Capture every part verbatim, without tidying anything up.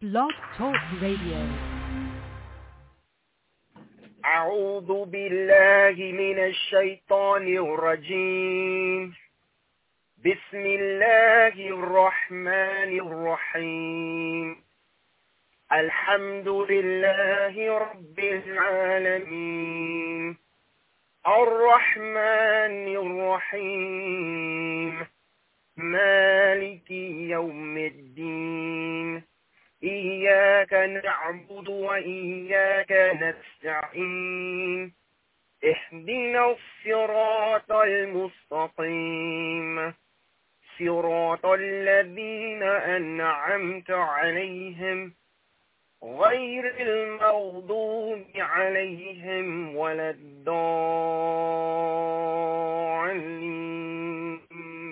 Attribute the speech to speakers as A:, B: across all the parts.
A: Blog Talk Radio.
B: أعوذ بالله من الشيطان الرجيم. بسم الله الرحمن الرحيم. الحمد لله رب العالمين الرحمن الرحيم مالك يوم الدين إياك نعبد وإياك نستعين اهدنا الصراط المستقيم صراط الذين أنعمت عليهم غير المغضوب عليهم ولا الضالين.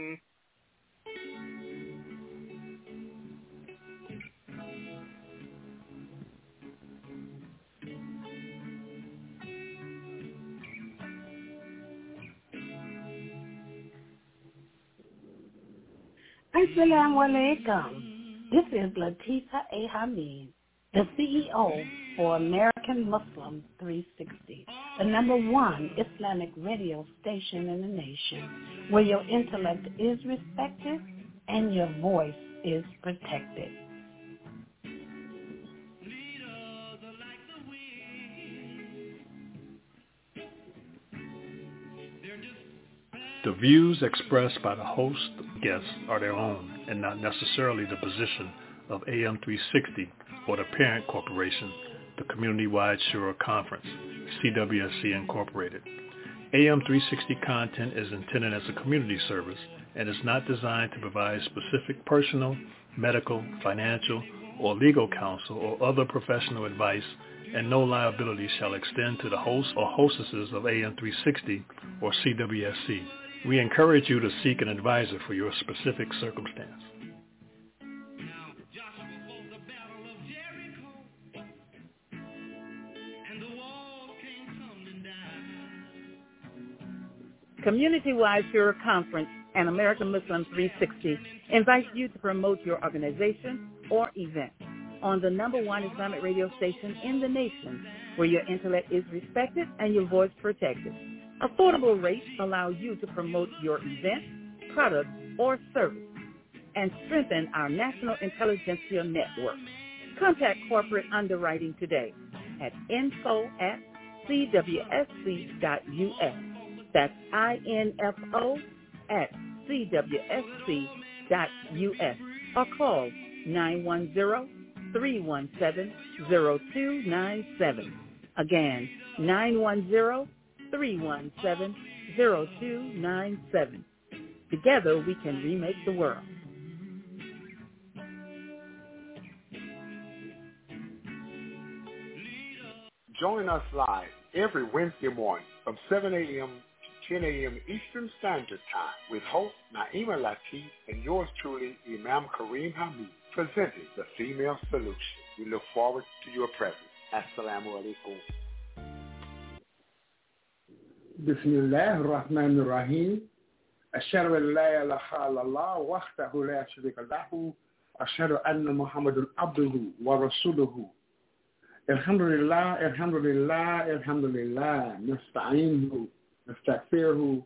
C: Assalamu alaikum. This is Latifa A. Hamid, the C E O for American Muslim three sixty, the number one Islamic radio station in the nation, where your intellect is respected and your voice is protected.
D: The views expressed by the host guests are their own and not necessarily the position of A M three sixty or the parent corporation, the Community-Wide Shura Conference, C W S C Incorporated. A M three sixty content is intended as a community service and is not designed to provide specific personal, medical, financial, or legal counsel or other professional advice, and no liability shall extend to the host or hostesses of A M three sixty or C W S C. We encourage you to seek an advisor for your specific circumstance.
E: Community-Wide Shura Conference and American Muslim three sixty invites you to promote your organization or event on the number one Islamic radio station in the nation, where your intellect is respected and your voice protected. Affordable rates allow you to promote your event, product, or service and strengthen our national intelligentsia network. Contact corporate underwriting today at info at c w s c dot u s. That's I N F O at C W S C dot U S or call nine one zero, three one seven, zero two nine seven. Again, nine one zero, three one seven, zero two nine seven. Together we can remake the world.
F: Join us live every Wednesday morning from seven a.m. ten a.m. Eastern Standard Time with host Naima Latif and yours truly, Imam Kareem Hamid, presenting The Female Solution. We look forward to your presence. Assalamu alaikum.
G: Bismillah ar-Rahman ar-Rahim. Ashhadu an la ilaha illallah wahdahu la sharika lahu. Ashhadu anna Muhammadan abduhu wa rasuluhu. Alhamdulillah, alhamdulillah, alhamdulillah. Nasta'inhu. We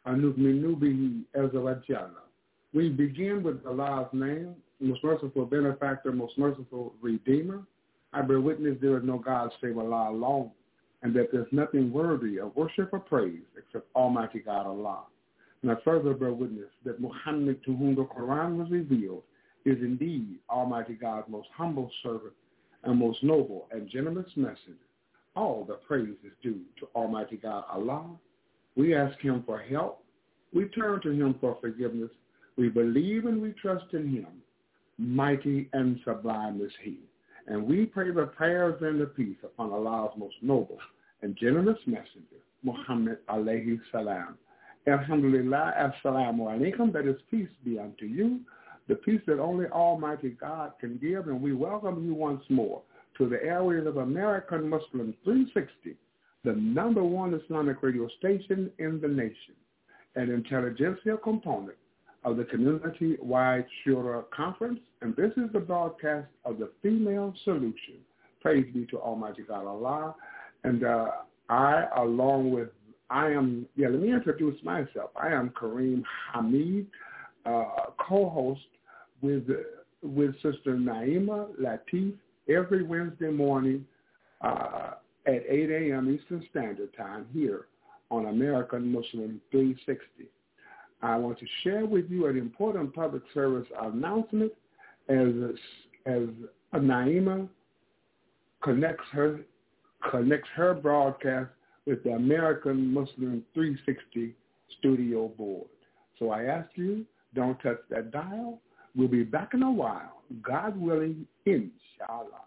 G: begin with Allah's name, most merciful benefactor, most merciful redeemer. I bear witness there is no God save Allah alone, and that there's nothing worthy of worship or praise except Almighty God Allah. And I further bear witness that Muhammad, to whom the Quran was revealed, is indeed Almighty God's most humble servant and most noble and generous messenger. All the praise is due to Almighty God Allah. We ask him for help. We turn to him for forgiveness. We believe and we trust in him. Mighty and sublime is he. And we pray the prayers and the peace upon Allah's most noble and generous messenger, Muhammad alayhi salam. Alhamdulillah, assalamu alaikum, that is peace be unto you, the peace that only Almighty God can give. And we welcome you once more to the airways of American Muslim three sixty, the number one Islamic radio station in the nation, an intelligentsia component of the Community-Wide Shura Conference, and this is the broadcast of the Female Solution. Praise be to Almighty God Allah. And uh, I, along with, I am, yeah, let me introduce myself. I am Kareem Hamid, uh, co-host with, with Sister Naima Latif every Wednesday morning uh, at eight a.m. Eastern Standard Time here on American Muslim three sixty. I want to share with you an important public service announcement as as Naima connects her connects her broadcast with the American Muslim three sixty studio board. So I ask you, don't touch that dial. We'll be back in a while, God willing, inshallah.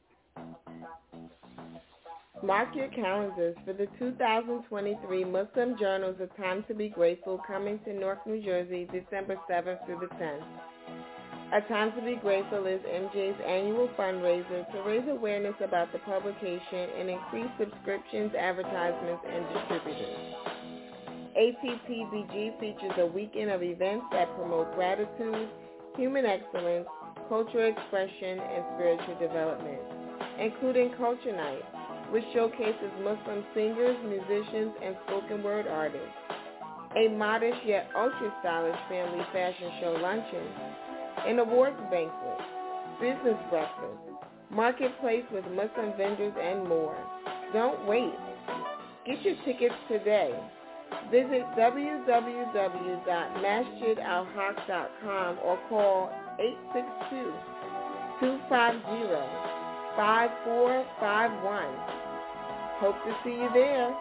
A: Mark your calendars for the two thousand twenty-three Muslim Journals A Time to Be Grateful coming to Newark, New Jersey, December seventh through the tenth. A Time to Be Grateful is M J's annual fundraiser to raise awareness about the publication and increase subscriptions, advertisements, and distributors. A T T B G features a weekend of events that promote gratitude, human excellence, cultural expression, and spiritual development, including Culture Night, which showcases Muslim singers, musicians, and spoken word artists, a modest yet ultra-stylish family fashion show luncheon, an awards banquet, business breakfast, marketplace with Muslim vendors, and more. Don't wait. Get your tickets today. Visit w w w dot masjid al haq dot com or call eight six two, two five zero, five four five one. Hope to see you there.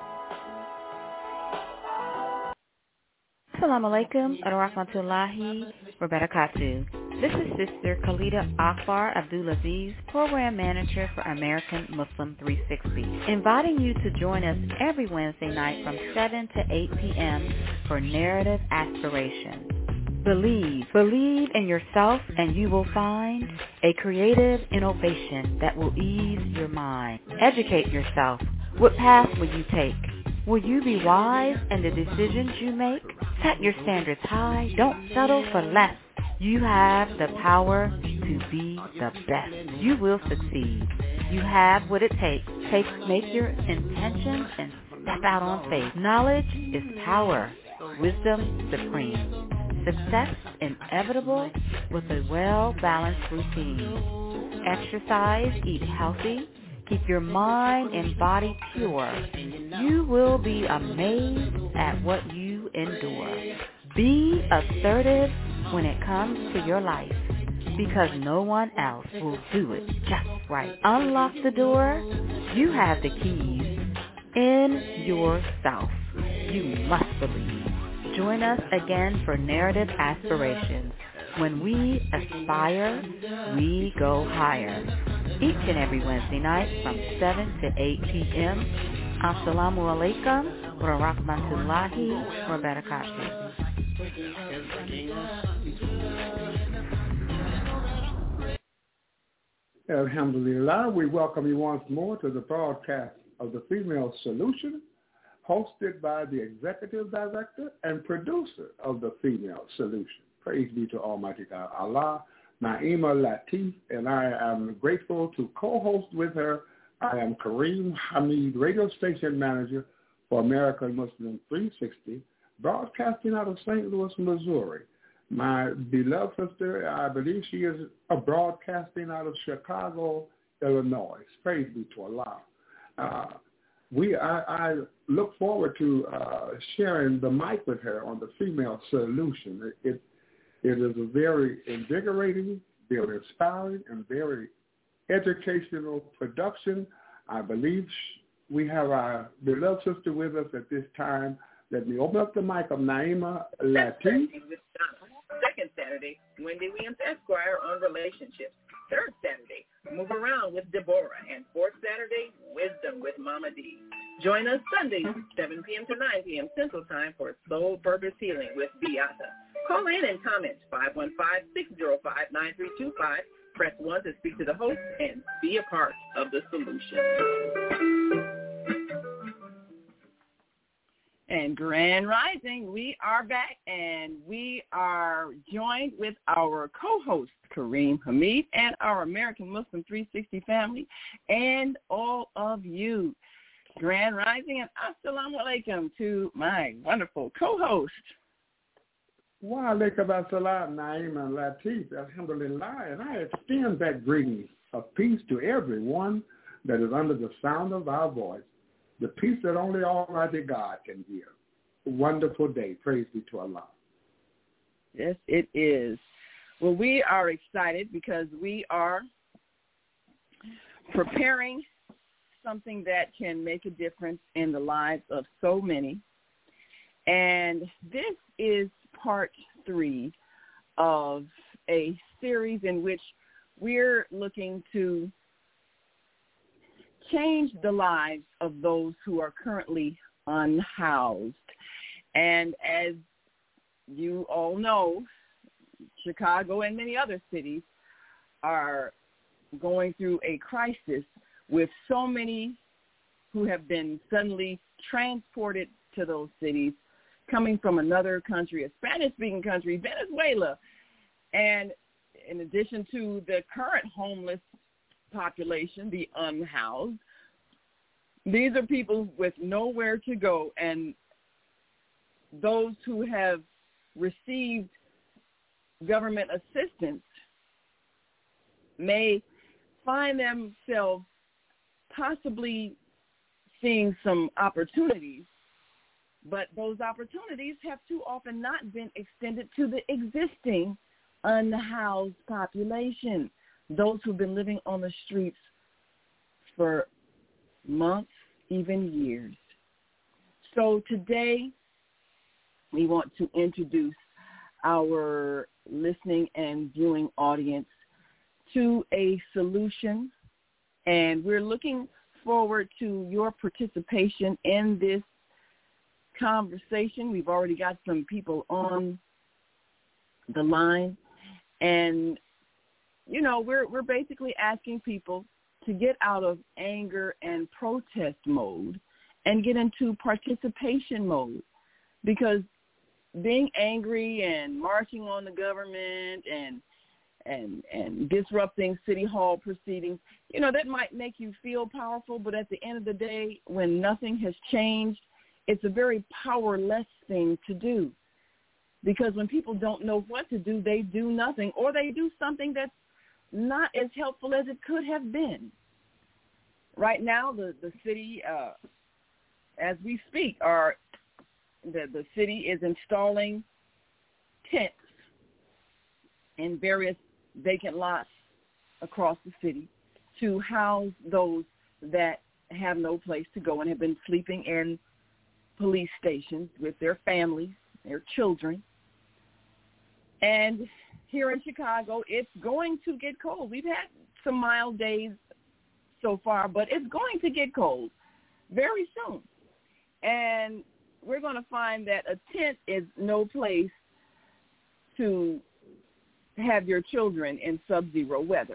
H: Assalamu alaikum wa rahmatullahi wa barakatuh. This is Sister Khalida Akbar Abdulaziz, Program Manager for American Muslim three sixty, inviting you to join us every Wednesday night from seven to eight p.m. for Narrative Aspiration. Believe, believe in yourself and you will find a creative innovation that will ease your mind. Educate yourself. What path will you take? Will you be wise in the decisions you make? Set your standards high. Don't settle for less. You have the power to be the best. You will succeed. You have what it takes. Take, make your intentions and step out on faith. Knowledge is power. Wisdom supreme. Success inevitable with a well-balanced routine. Exercise, eat healthy. Keep your mind and body pure. You will be amazed at what you endure. Be assertive when it comes to your life, because no one else will do it just right. Unlock the door. You have the keys in yourself. You must believe. Join us again for Narrative Aspirations. When we aspire, we go higher. Each and every Wednesday night from seven to eight p.m. Assalamu alaikum wa rahmatullahi wa barakatuh.
G: Alhamdulillah, we welcome you once more to the broadcast of the Female Solution, hosted by the Executive Director and Producer of the Female Solution. Praise be to Almighty God Allah, Naima Latif, and I am grateful to co-host with her. I am Kareem Hamid, Radio Station Manager for American Muslim three sixty, broadcasting out of Saint Louis, Missouri. My beloved sister, I believe she is a broadcasting out of Chicago, Illinois. Praise be to Allah. Uh, we, I, I look forward to uh, sharing the mic with her on the Female Solution. It, it, it is a very invigorating, very inspiring, and very educational production. I believe we have our beloved sister with us at this time. Let me open up the mic of Naima Latif.
I: Second Saturday, Wendy Williams Esquire on relationships. Third Saturday, Move Around with Deborah. And fourth Saturday, Wisdom with Mama D. Join us Sundays, seven p.m. to nine p.m. Central Time for Soul Purpose Healing with Beata. Call in and comment five one five, six zero five, nine three two five. Press one to speak to the host and be a part of the solution.
E: And Grand Rising, we are back, and we are joined with our co-host, Kareem Hamid, and our American Muslim three sixty family, and all of you. Grand Rising, and assalamu alaikum to my wonderful co-host.
G: Wa alaikum assalam, Naeem and Latif, alhamdulillah, and I extend that greeting of peace to everyone that is under the sound of our voice. The peace that only Almighty God can give. A wonderful day. Praise be to Allah.
E: Yes, it is. Well, we are excited because we are preparing something that can make a difference in the lives of so many. And this is part three of a series in which we're looking to change the lives of those who are currently unhoused. And as you all know, Chicago and many other cities are going through a crisis with so many who have been suddenly transported to those cities, coming from another country, a Spanish-speaking country, Venezuela. And in addition to the current homeless population, the unhoused, these are people with nowhere to go, and those who have received government assistance may find themselves possibly seeing some opportunities, but those opportunities have too often not been extended to the existing unhoused population, those who've been living on the streets for months, even years. So today, we want to introduce our listening and viewing audience to a solution, and we're looking forward to your participation in this conversation. We've already got some people on the line, and you know, we're we're basically asking people to get out of anger and protest mode and get into participation mode, because being angry and marching on the government and and and disrupting city hall proceedings, you know, that might make you feel powerful, but at the end of the day, when nothing has changed, it's a very powerless thing to do. Because when people don't know what to do, they do nothing, or they do something that's not as helpful as it could have been. Right now, the, the city, uh, as we speak, are the, the city is installing tents in various vacant lots across the city to house those that have no place to go and have been sleeping in police stations with their families, their children. And here in Chicago, it's going to get cold. We've had some mild days so far, but it's going to get cold very soon. And we're going to find that a tent is no place to have your children in sub-zero weather.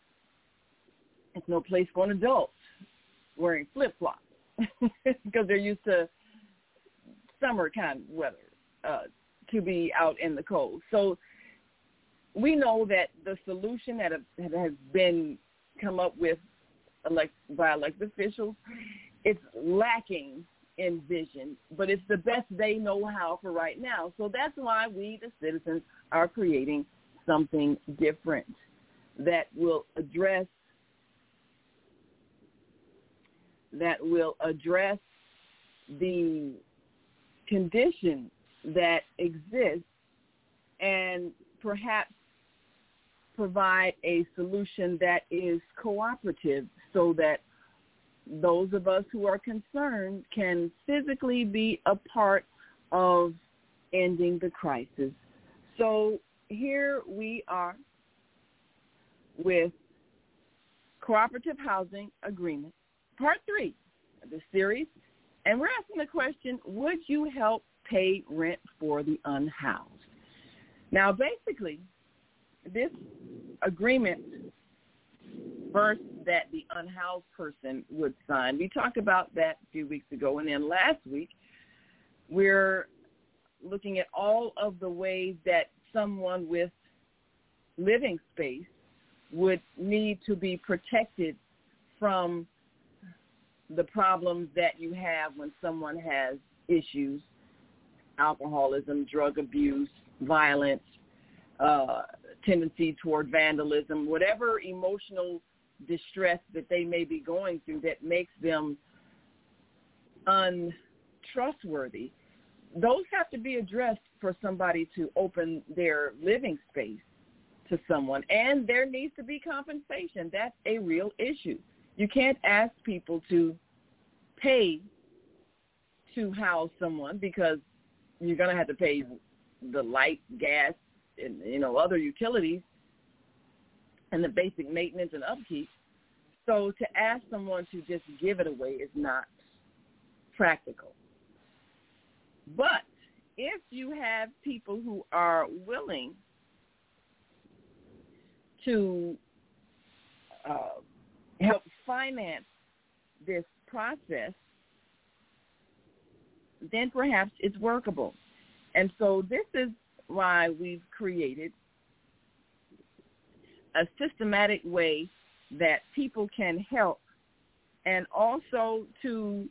E: It's no place for an adult wearing flip-flops because they're used to summer kind of weather uh, to be out in the cold. So we know that the solution that has been come up with elect, by elected officials, it's lacking in vision, but it's the best they know how for right now. So that's why we, the citizens, are creating something different that will address that will address the condition that exists and perhaps provide a solution that is cooperative so that those of us who are concerned can physically be a part of ending the crisis. So here we are with Cooperative Housing Agreement, Part three of the series, and we're asking the question, would you help pay rent for the unhoused? Now, basically, this agreement first that the unhoused person would sign. We talked about that a few weeks ago, and then last week we're looking at all of the ways that someone with living space would need to be protected from the problems that you have when someone has issues, alcoholism, drug abuse, violence, uh, tendency toward vandalism, whatever emotional distress that they may be going through that makes them untrustworthy. Those have to be addressed for somebody to open their living space to someone, and there needs to be compensation. That's a real issue. You can't ask people to pay to house someone because you're going to have to pay the light, gas, and, you know, other utilities and the basic maintenance and upkeep. So to ask someone to just give it away is not practical. But if you have people who are willing to uh, help finance this process, then perhaps it's workable. And so this is why we've created a systematic way that people can help, and also to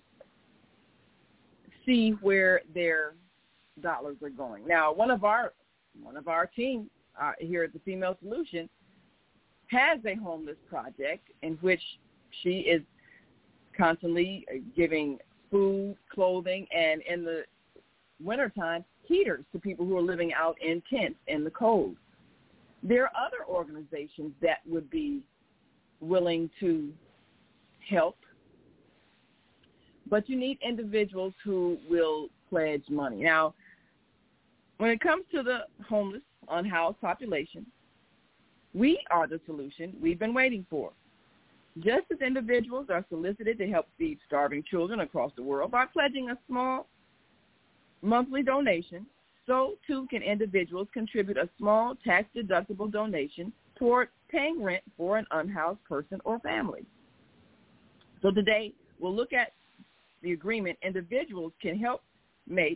E: see where their dollars are going. Now, one of our one of our team uh, here at the Female Solution has a homeless project in which she is constantly giving food, clothing, and in the wintertime, heaters to people who are living out in tents in the cold. There are other organizations that would be willing to help, but you need individuals who will pledge money. Now, when it comes to the homeless, unhoused population, we are the solution we've been waiting for. Just as individuals are solicited to help feed starving children across the world by pledging a small monthly donation, so too can individuals contribute a small tax-deductible donation toward paying rent for an unhoused person or family. So today, we'll look at the agreement individuals can help make,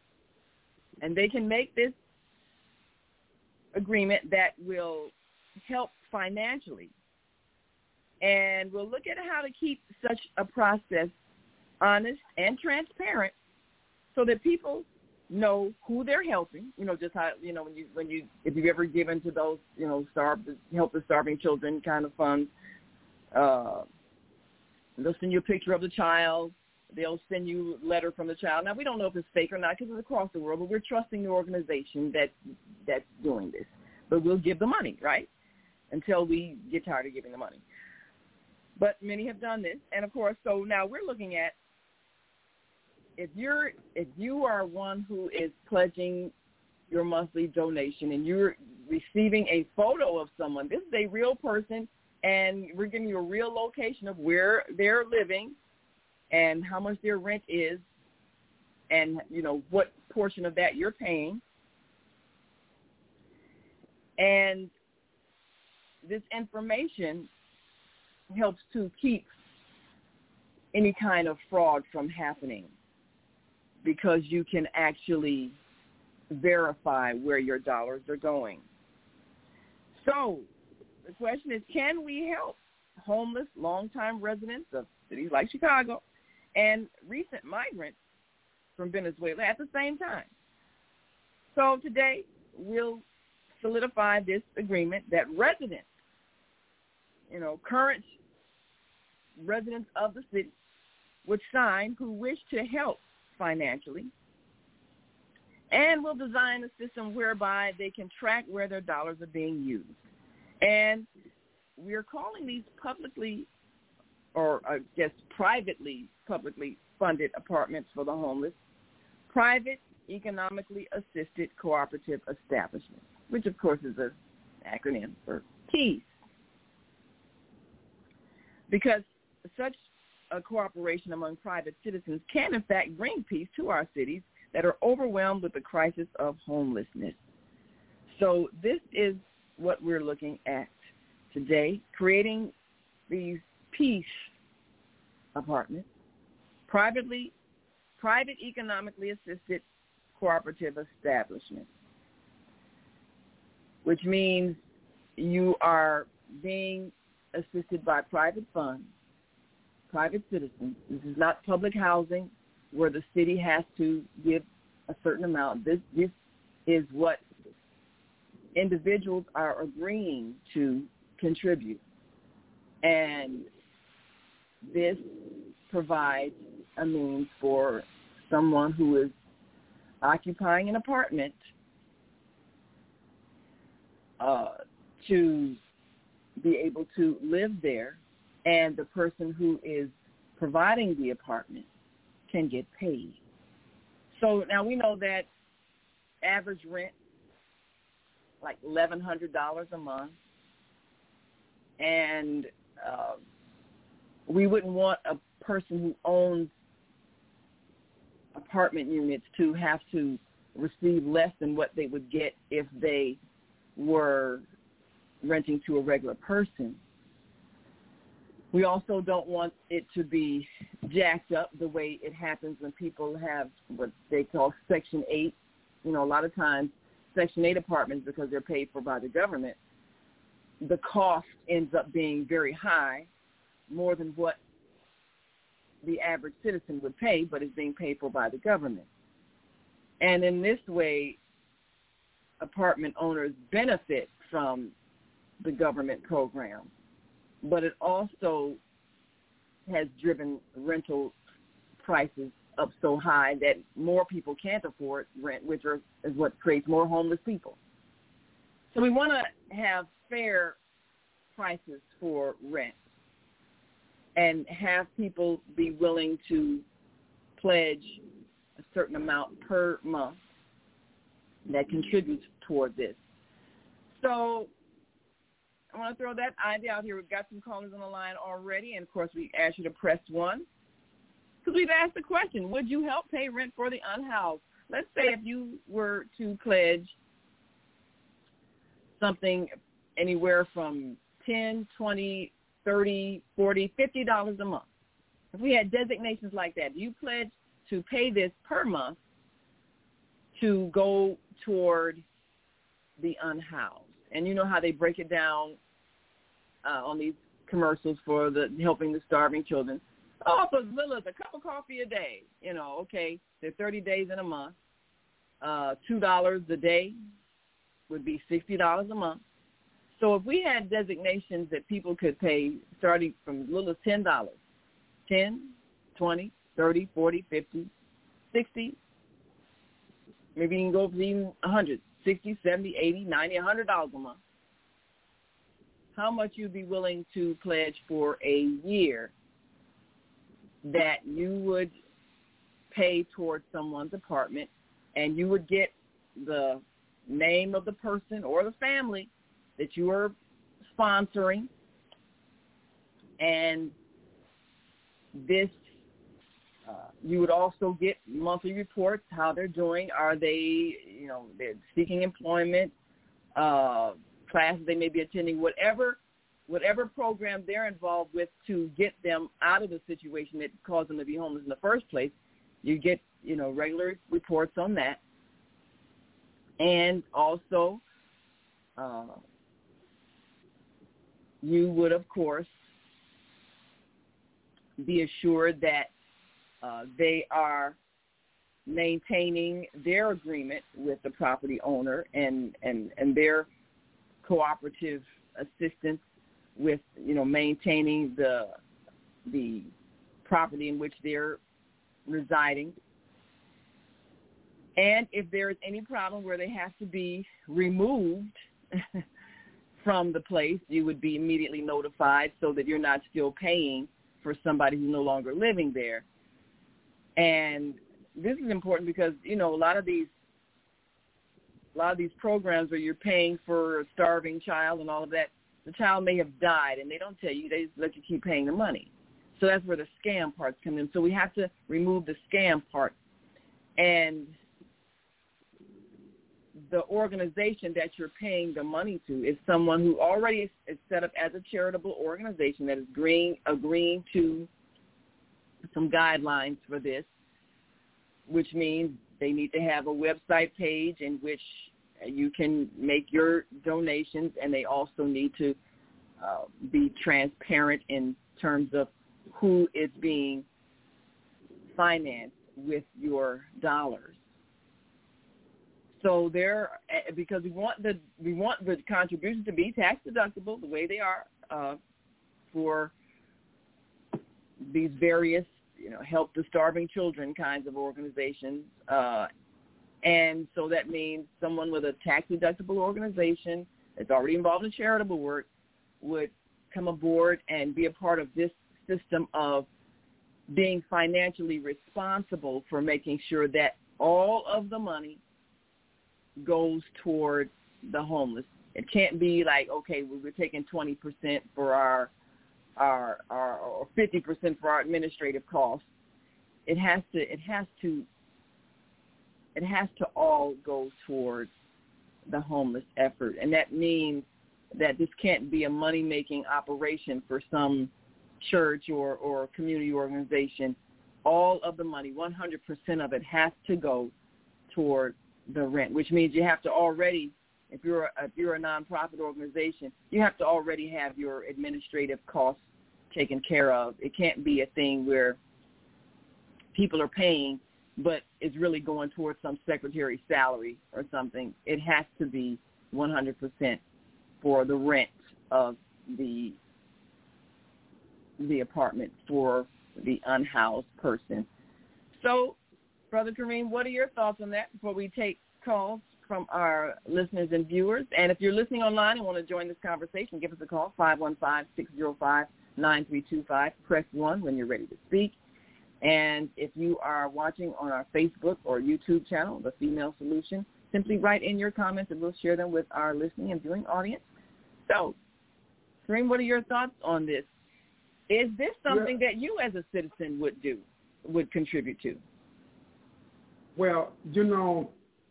E: and they can make this agreement that will help financially. And we'll look at how to keep such a process honest and transparent so that people know who they're helping. You know, just how, you know, when you, when you, if you've ever given to those, you know, starve, help the starving children kind of funds, uh, they'll send you a picture of the child. They'll send you a letter from the child. Now, we don't know if it's fake or not because it's across the world, but we're trusting the organization that that's doing this. But we'll give the money, right, until we get tired of giving the money. But many have done this. And, of course, so now we're looking at if you're if you are one who is pledging your monthly donation and you're receiving a photo of someone, this is a real person, and we're giving you a real location of where they're living and how much their rent is and, you know, what portion of that you're paying. And this information helps to keep any kind of fraud from happening because you can actually verify where your dollars are going. So the question is, can we help homeless, longtime residents of cities like Chicago and recent migrants from Venezuela at the same time? So today we'll solidify this agreement that residents, you know, current residents of the city would sign who wish to help financially, and we'll design a system whereby they can track where their dollars are being used. And we're calling these publicly, or I guess privately, publicly funded apartments for the homeless, private economically assisted cooperative establishments, which of course is an acronym for PEACE. Because such a cooperation among private citizens can, in fact, bring peace to our cities that are overwhelmed with the crisis of homelessness. So this is what we're looking at today, creating these peace apartments, privately private economically assisted cooperative establishment, which means you are being assisted by private funds, private citizens. This is not public housing where the city has to give a certain amount. This, this is what individuals are agreeing to contribute. And this provides a means for someone who is occupying an apartment uh, to be able to live there, and the person who is providing the apartment can get paid. So now we know that average rent, like eleven hundred dollars a month, and uh, we wouldn't want a person who owns apartment units to have to receive less than what they would get if they were renting to a regular person. We also don't want it to be jacked up the way it happens when people have what they call Section eight. You know, a lot of times Section eight apartments, because they're paid for by the government, the cost ends up being very high, more than what the average citizen would pay, but is being paid for by the government. And in this way, apartment owners benefit from the government program, but it also has driven rental prices up so high that more people can't afford rent, which are, is what creates more homeless people. So we want to have fair prices for rent and have people be willing to pledge a certain amount per month that contributes toward this. So I want to throw that idea out here. We've got some callers on the line already, and, of course, we ask you to press one because we've asked the question, would you help pay rent for the unhoused? Let's say if you were to pledge something anywhere from ten, twenty, thirty, forty, fifty dollars a month. If we had designations like that, you pledge to pay this per month to go toward the unhoused. And you know how they break it down uh, on these commercials for the helping the starving children. Oh, for as little as a cup of coffee a day. You know, okay, they're thirty days in a month. Uh, two dollars a day would be sixty dollars a month. So if we had designations that people could pay starting from as little as ten dollars, ten, twenty, thirty, forty, fifty, sixty, maybe you can go for even one hundred, sixty, seventy, eighty, ninety, one hundred dollars a month, how much you'd be willing to pledge for a year that you would pay towards someone's apartment, and you would get the name of the person or the family that you are sponsoring, and this, uh, you would also get monthly reports, how they're doing. Are they, you know, they're seeking employment, uh, classes they may be attending, whatever whatever program they're involved with to get them out of the situation that caused them to be homeless in the first place. You get, you know, regular reports on that. And also, uh, you would, of course, be assured that uh, they are maintaining their agreement with the property owner and, and, and their cooperative assistance with, you know, maintaining the the property in which they're residing. And if there is any problem where they have to be removed from the place, you would be immediately notified so that you're not still paying for somebody who's no longer living there. And this is important because, you know, a lot of these a lot of these programs where you're paying for a starving child and all of that, the child may have died, and they don't tell you. They just let you keep paying the money. So that's where the scam parts come in. So we have to remove the scam part. And the organization that you're paying the money to is someone who already is, is set up as a charitable organization that is agreeing, agreeing to some guidelines for this.
J: which means they need to have a website page in which you can make your donations, and they also need to uh, be transparent in terms of who is being financed with your dollars. So there, because we want the we want the contributions to be tax deductible the way they are uh, for these various, you know, help the starving children kinds of organizations. Uh, and so that means someone with a tax-deductible organization that's already involved in charitable work would come aboard and be a part of this system of being financially responsible for making sure that all of the money goes toward the homeless. It can't be like, okay, well, we're taking twenty percent for our, our, our or fifty percent for our administrative costs. It has to, it has to, it has to all go towards the homeless effort. And that means that this can't be a money-making operation for some church or, or community organization. All of the money, one hundred percent of it, has to go toward the rent, which means you have to already, if you're a, if you're a nonprofit organization, you have to already have your administrative costs taken care of. It can't be a thing where people are paying, but it's really going towards some secretary's salary or something. It has to be one hundred percent for the rent of the the apartment for the unhoused person. So, Brother Kareem, what are your thoughts on that before we take calls from our listeners and viewers? And if you're listening online and want to join this conversation, give us a call, five one five, six zero five, nine three two five. Press one when you're ready to speak. And if you are watching on our Facebook or YouTube channel, The Female Solution, simply write in your comments and we'll share them with our listening and viewing audience. So, Kareem, what are your thoughts on this? Is this something yeah. that you as a citizen would do, would contribute to?
G: Well, you know,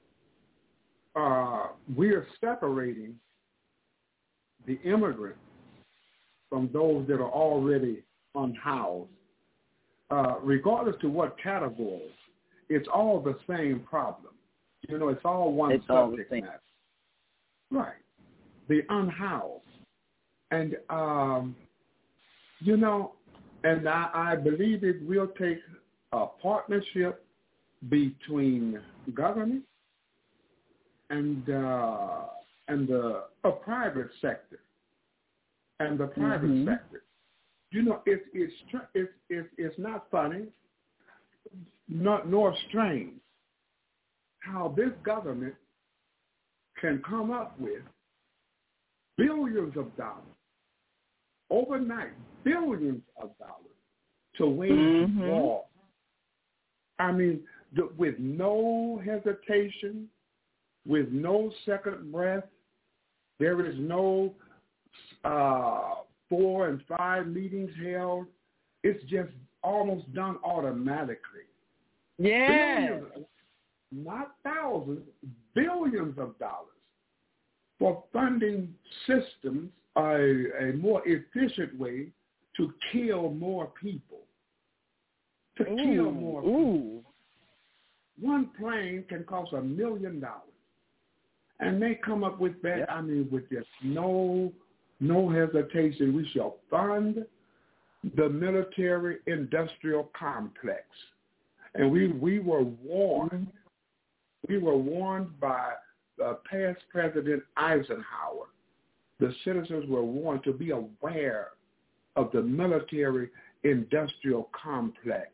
G: uh, we are separating the immigrants from those that are already unhoused. Uh, regardless to what category, it's all the same problem. You know, it's all one
J: it's
G: subject
J: all
G: matter. Right. The unhoused. And, um, you know, and I, I believe it will take a partnership between government and uh, and the a private sector and the private
J: mm-hmm.
G: sector. You know, it's it's it's it's, it's not funny, not nor strange how this government can come up with billions of dollars overnight, billions of dollars to wage
J: mm-hmm.
G: war. I mean, the, with no hesitation, with no second breath. There is no uh, four and five meetings held. It's just almost done automatically.
J: Yeah.
G: Billions, not thousands, billions of dollars for funding systems, a, a more efficient way to kill more people. To
J: ooh,
G: kill more people.
J: Ooh.
G: One plane can cost a million dollars. And they come up with that,
J: yep.
G: I mean, with just no no hesitation. We shall fund the military-industrial complex. And we, we were warned. Mm-hmm. We were warned by uh, past President Eisenhower. The citizens were warned to be aware of the military-industrial complex.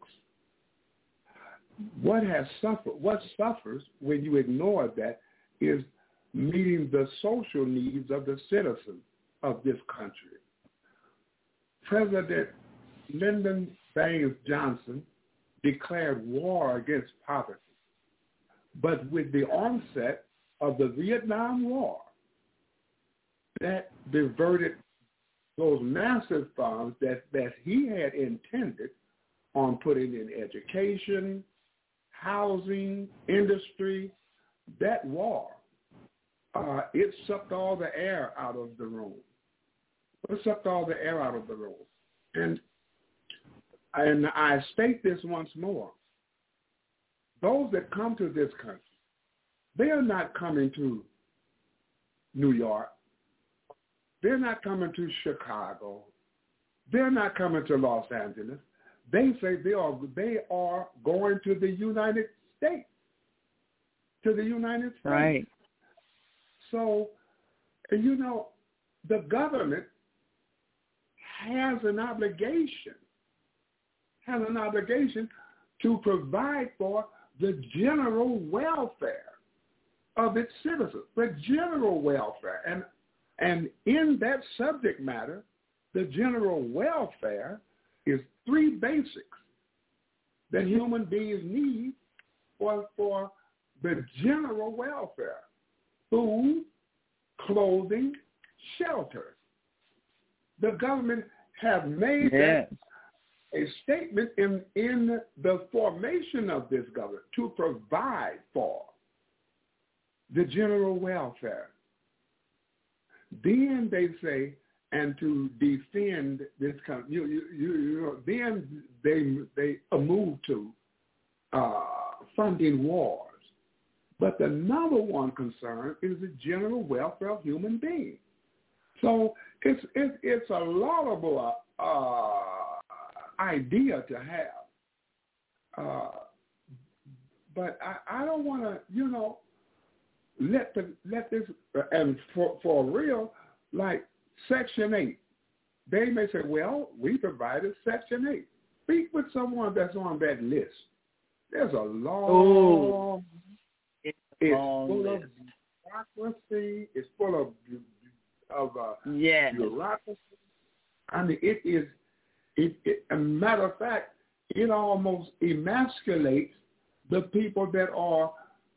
G: What has suffered, what suffers when you ignore that is meeting the social needs of the citizens of this country. President Lyndon Baines Johnson declared war against poverty. But with the onset of the Vietnam War, that diverted those massive funds that, that he had intended on putting in education, housing, industry. That war, uh, it sucked all the air out of the room. It sucked all the air out of the room. And, and I state this once more. those that come to this country, they are not coming to New York. They're not coming to Chicago. They're not coming to Los Angeles. They say they are they are going to the United States. To the United States.
J: Right.
G: So, you know, the government has an obligation, has an obligation to provide for the general welfare of its citizens, the general welfare. And and in that subject matter, the general welfare is three basics that human beings need for, for the general welfare: food, clothing, shelter. The government have made
J: yes.
G: that a statement in, in the formation of this government to provide for the general welfare. Then they say, and to defend this country, you, you, you, you know, then they they move to uh, funding wars. But the number one concern is the general welfare of human beings. So it's it's, it's a laudable uh, idea to have, uh, but I, I don't want to, you know, let the let this and for for real, like Section eight. They may say, well, we provided Section eight. Speak with someone that's on that list. There's a long,
J: it's,
G: it's
J: long
G: full
J: list.
G: of bureaucracy. It's full of of uh,
J: yes.
G: bureaucracy. I mean, it is. It, it, a matter of fact, it almost emasculates the people that are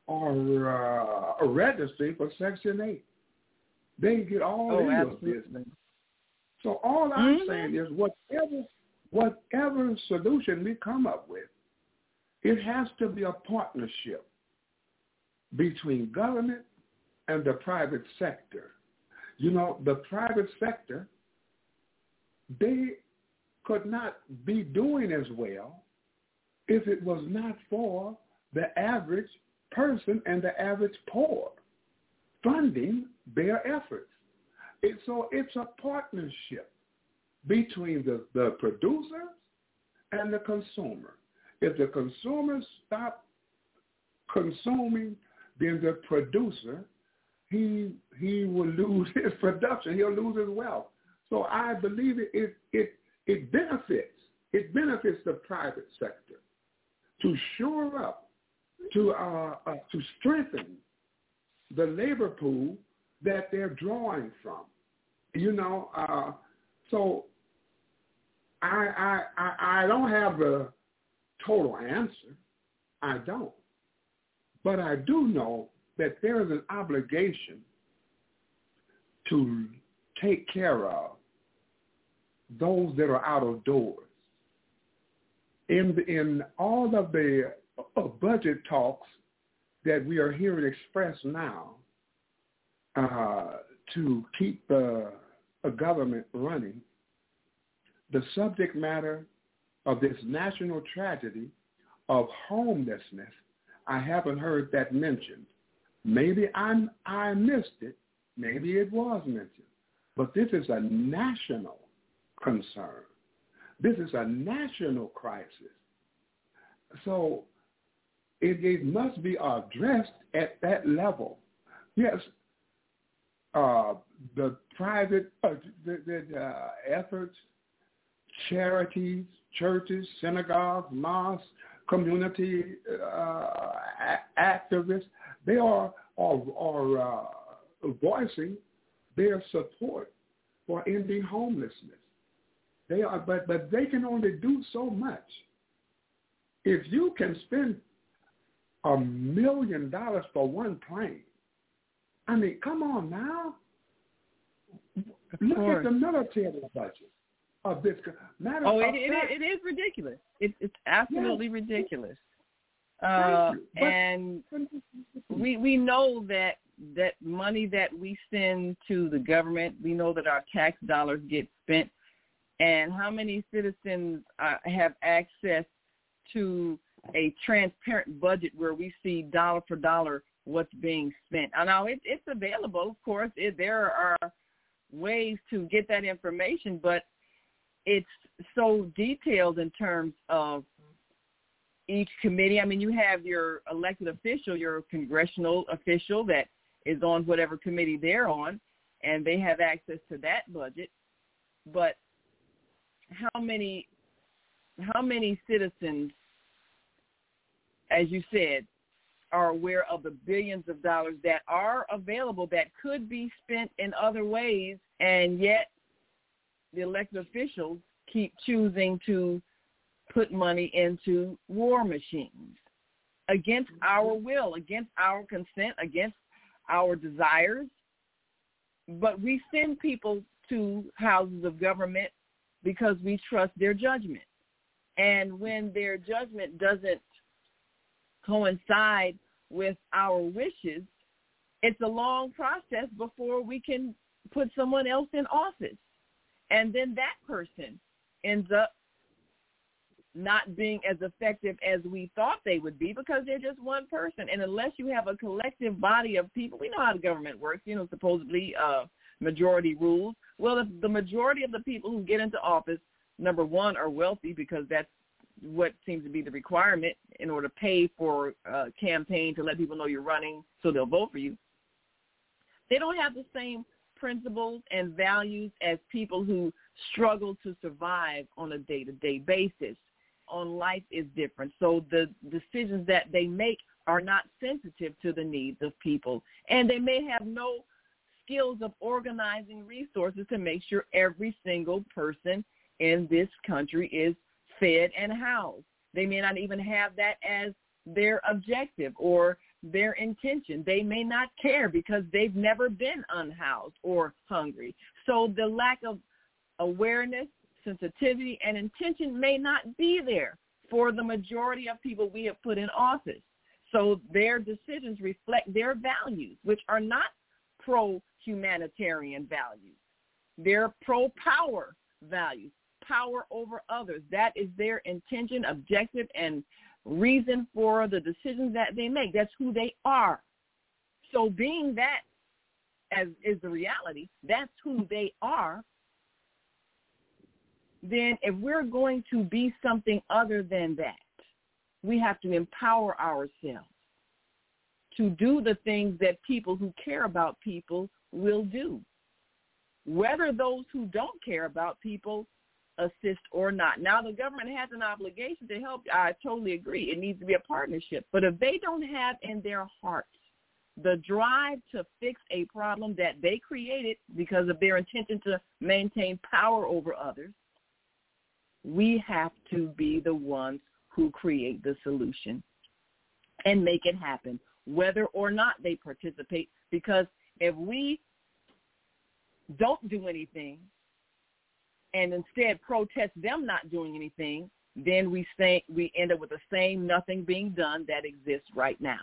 G: are uh, registered for Section eight. They get all
J: oh,
G: in your
J: absolutely.
G: business. So all I'm
J: mm-hmm.
G: saying is whatever whatever solution we come up with, it has to be a partnership between government and the private sector. You know, the private sector, they could not be doing as well if it was not for the average person and the average poor funding their efforts. It, so it's a partnership between the, the producers and the consumer. If the consumers stop consuming, then the producer, he he will lose his production. He'll lose his wealth. So I believe it it it, it benefits it benefits the private sector to shore up, to uh, uh, to strengthen the labor pool that they're drawing from. You know, uh, so I, I I I don't have the total answer. I don't. But I do know that there is an obligation to take care of those that are out of doors. In, in all of the uh, budget talks that we are hearing expressed now uh, to keep the uh, government running, the subject matter of this national tragedy of homelessness, I haven't heard that mentioned. Maybe I'm, I missed it. Maybe it was mentioned. But this is a national concern. This is a national crisis. So it, it must be addressed at that level. Yes, uh, the private uh, the, the, uh, efforts, charities, churches, synagogues, mosques, community uh, activists, they are, are, are uh, voicing their support for ending homelessness. They are, but, but they can only do so much. If you can spend a million dollars for one plane, I mean, come on now. Look at the military budget of this. Matter
J: oh,
G: of
J: it,
G: fact,
J: it, it is ridiculous. It, it's absolutely
G: yes.
J: ridiculous. Uh,
G: but,
J: and we we know that that money that we send to the government, we know that our tax dollars get spent, and how many citizens uh, have access to a transparent budget where we see dollar for dollar what's being spent. I know it, it's available, of course. It, there are ways to get that information, but it's so detailed in terms of each committee. I mean, you have your elected official, your congressional official that is on whatever committee they're on, and they have access to that budget. But how many, how many citizens, as you said, are aware of the billions of dollars that are available that could be spent in other ways, and yet the elected officials keep choosing to put money into war machines against our will, against our consent, against our desires. But we send people to houses of government because we trust their judgment. And when their judgment doesn't coincide with our wishes, it's a long process before we can put someone else in office. And then that person ends up not being as effective as we thought they would be because they're just one person. And unless you have a collective body of people, we know how the government works, you know, supposedly uh, majority rules. Well, if the majority of the people who get into office, number one, are wealthy because that's what seems to be the requirement in order to pay for a campaign to let people know you're running so they'll vote for you. They don't have the same principles and values as people who struggle to survive on a day-to-day basis. On life is different. So the decisions that they make are not sensitive to the needs of people. And they may have no skills of organizing resources to make sure every single person in this country is fed and housed. They may not even have that as their objective or their intention. They may not care because they've never been unhoused or hungry. So the lack of awareness, sensitivity, and intention may not be there for the majority of people we have put in office. So their decisions reflect their values, which are not pro-humanitarian values. They're pro-power values. Power over others. That is their intention, objective, and reason for the decisions that they make. That's who they are. So being that as is the reality, that's who they are, then if we're going to be something other than that, we have to empower ourselves to do the things that people who care about people will do, whether those who don't care about people assist or not. Now, the government has an obligation to help. I totally agree. It needs to be a partnership. But if they don't have in their hearts the drive to fix a problem that they created because of their intention to maintain power over others, we have to be the ones who create the solution and make it happen, whether or not they participate. Because if we don't do anything, and instead protest them not doing anything, then we say we end up with the same nothing being done that exists right now.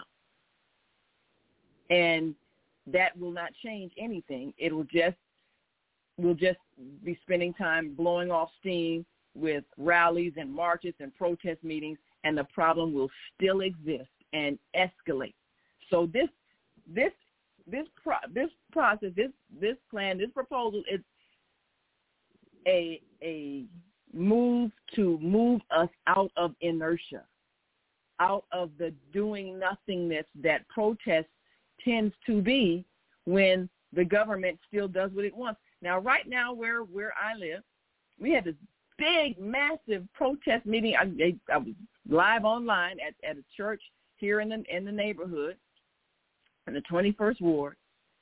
J: And that will not change anything. It will just we'll just be spending time blowing off steam with rallies and marches and protest meetings, and the problem will still exist and escalate. So this this this pro, this process, this this plan, this proposal is a a move to move us out of inertia, out of the doing nothingness that protest tends to be when the government still does what it wants. Now, right now, where, where I live, we had this big, massive protest meeting. I, I was live online at, at a church here in the in the neighborhood, in the twenty-first Ward.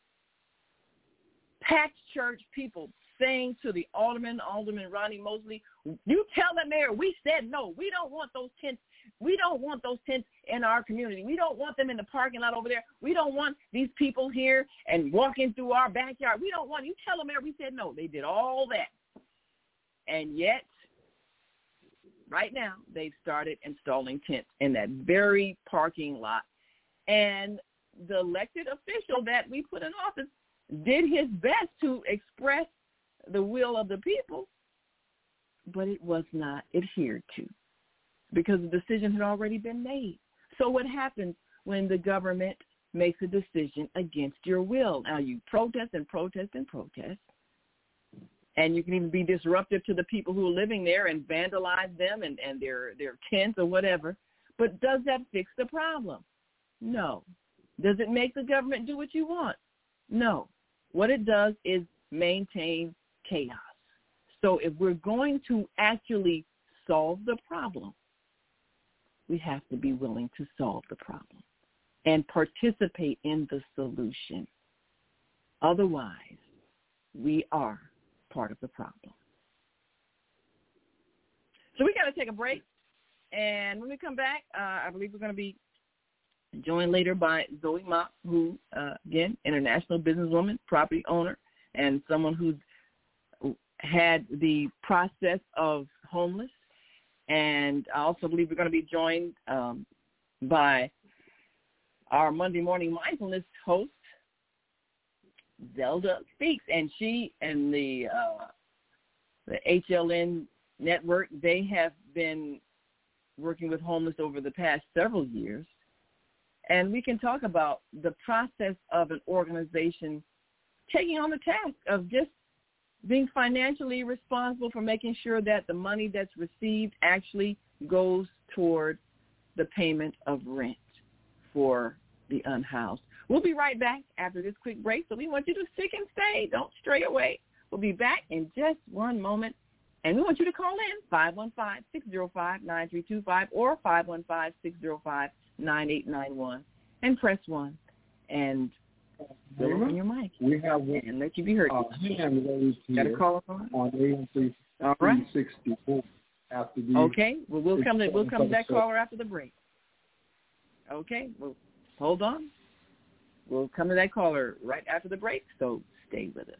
J: Packed church, people saying to the alderman, Alderman Ronnie Mosley, you tell the mayor we said no. We don't want those tents. We don't want those tents in our community. We don't want them in the parking lot over there. We don't want these people here and walking through our backyard. We don't want, you tell the mayor we said no. They did all that. And yet, right now, they've started installing tents in that very parking lot. And the elected official that we put in office did his best to express the will of the people, but it was not adhered to. because the decision had already been made. So what happens when the government makes a decision against your will? Now you protest and protest and protest, and you can even be disruptive to the people who are living there and vandalize them and, and their, their tents or whatever. But does that fix the problem? No. Does it make the government do what you want? No. What it does is maintain chaos. So if we're going to actually solve the problem, we have to be willing to solve the problem and participate in the solution. Otherwise, we are part of the problem. So we got to take a break. And when we come back, uh, I believe we're going to be joined later by Zoe Mott, who, uh, again, international businesswoman, property owner, and someone who's had the process of homeless. And I also believe we're going to be joined um, by our Monday morning mindfulness host, Zelda Speaks, and she and the uh, the H L N network, they have been working with homeless over the past several years. And we can talk about the process of an organization taking on the task of just being financially responsible for making sure that the money that's received actually goes toward the payment of rent for the unhoused. We'll be right back after this quick break, so we want you to stick and stay. Don't stray away. We'll be back in just one moment, and we want you to call in five one five, six zero five, nine three two five or five one five, six zero five, nine eight nine one and press one and Bill, open your mic.
G: We have one,
J: and let you be heard.
G: Uh, hand raised here
J: Got a call on
G: on A M three sixty-four. After the
J: okay, well we'll come to we'll come to that caller after the break. Okay, well hold on. We'll come to that caller right after the break. So stay with us.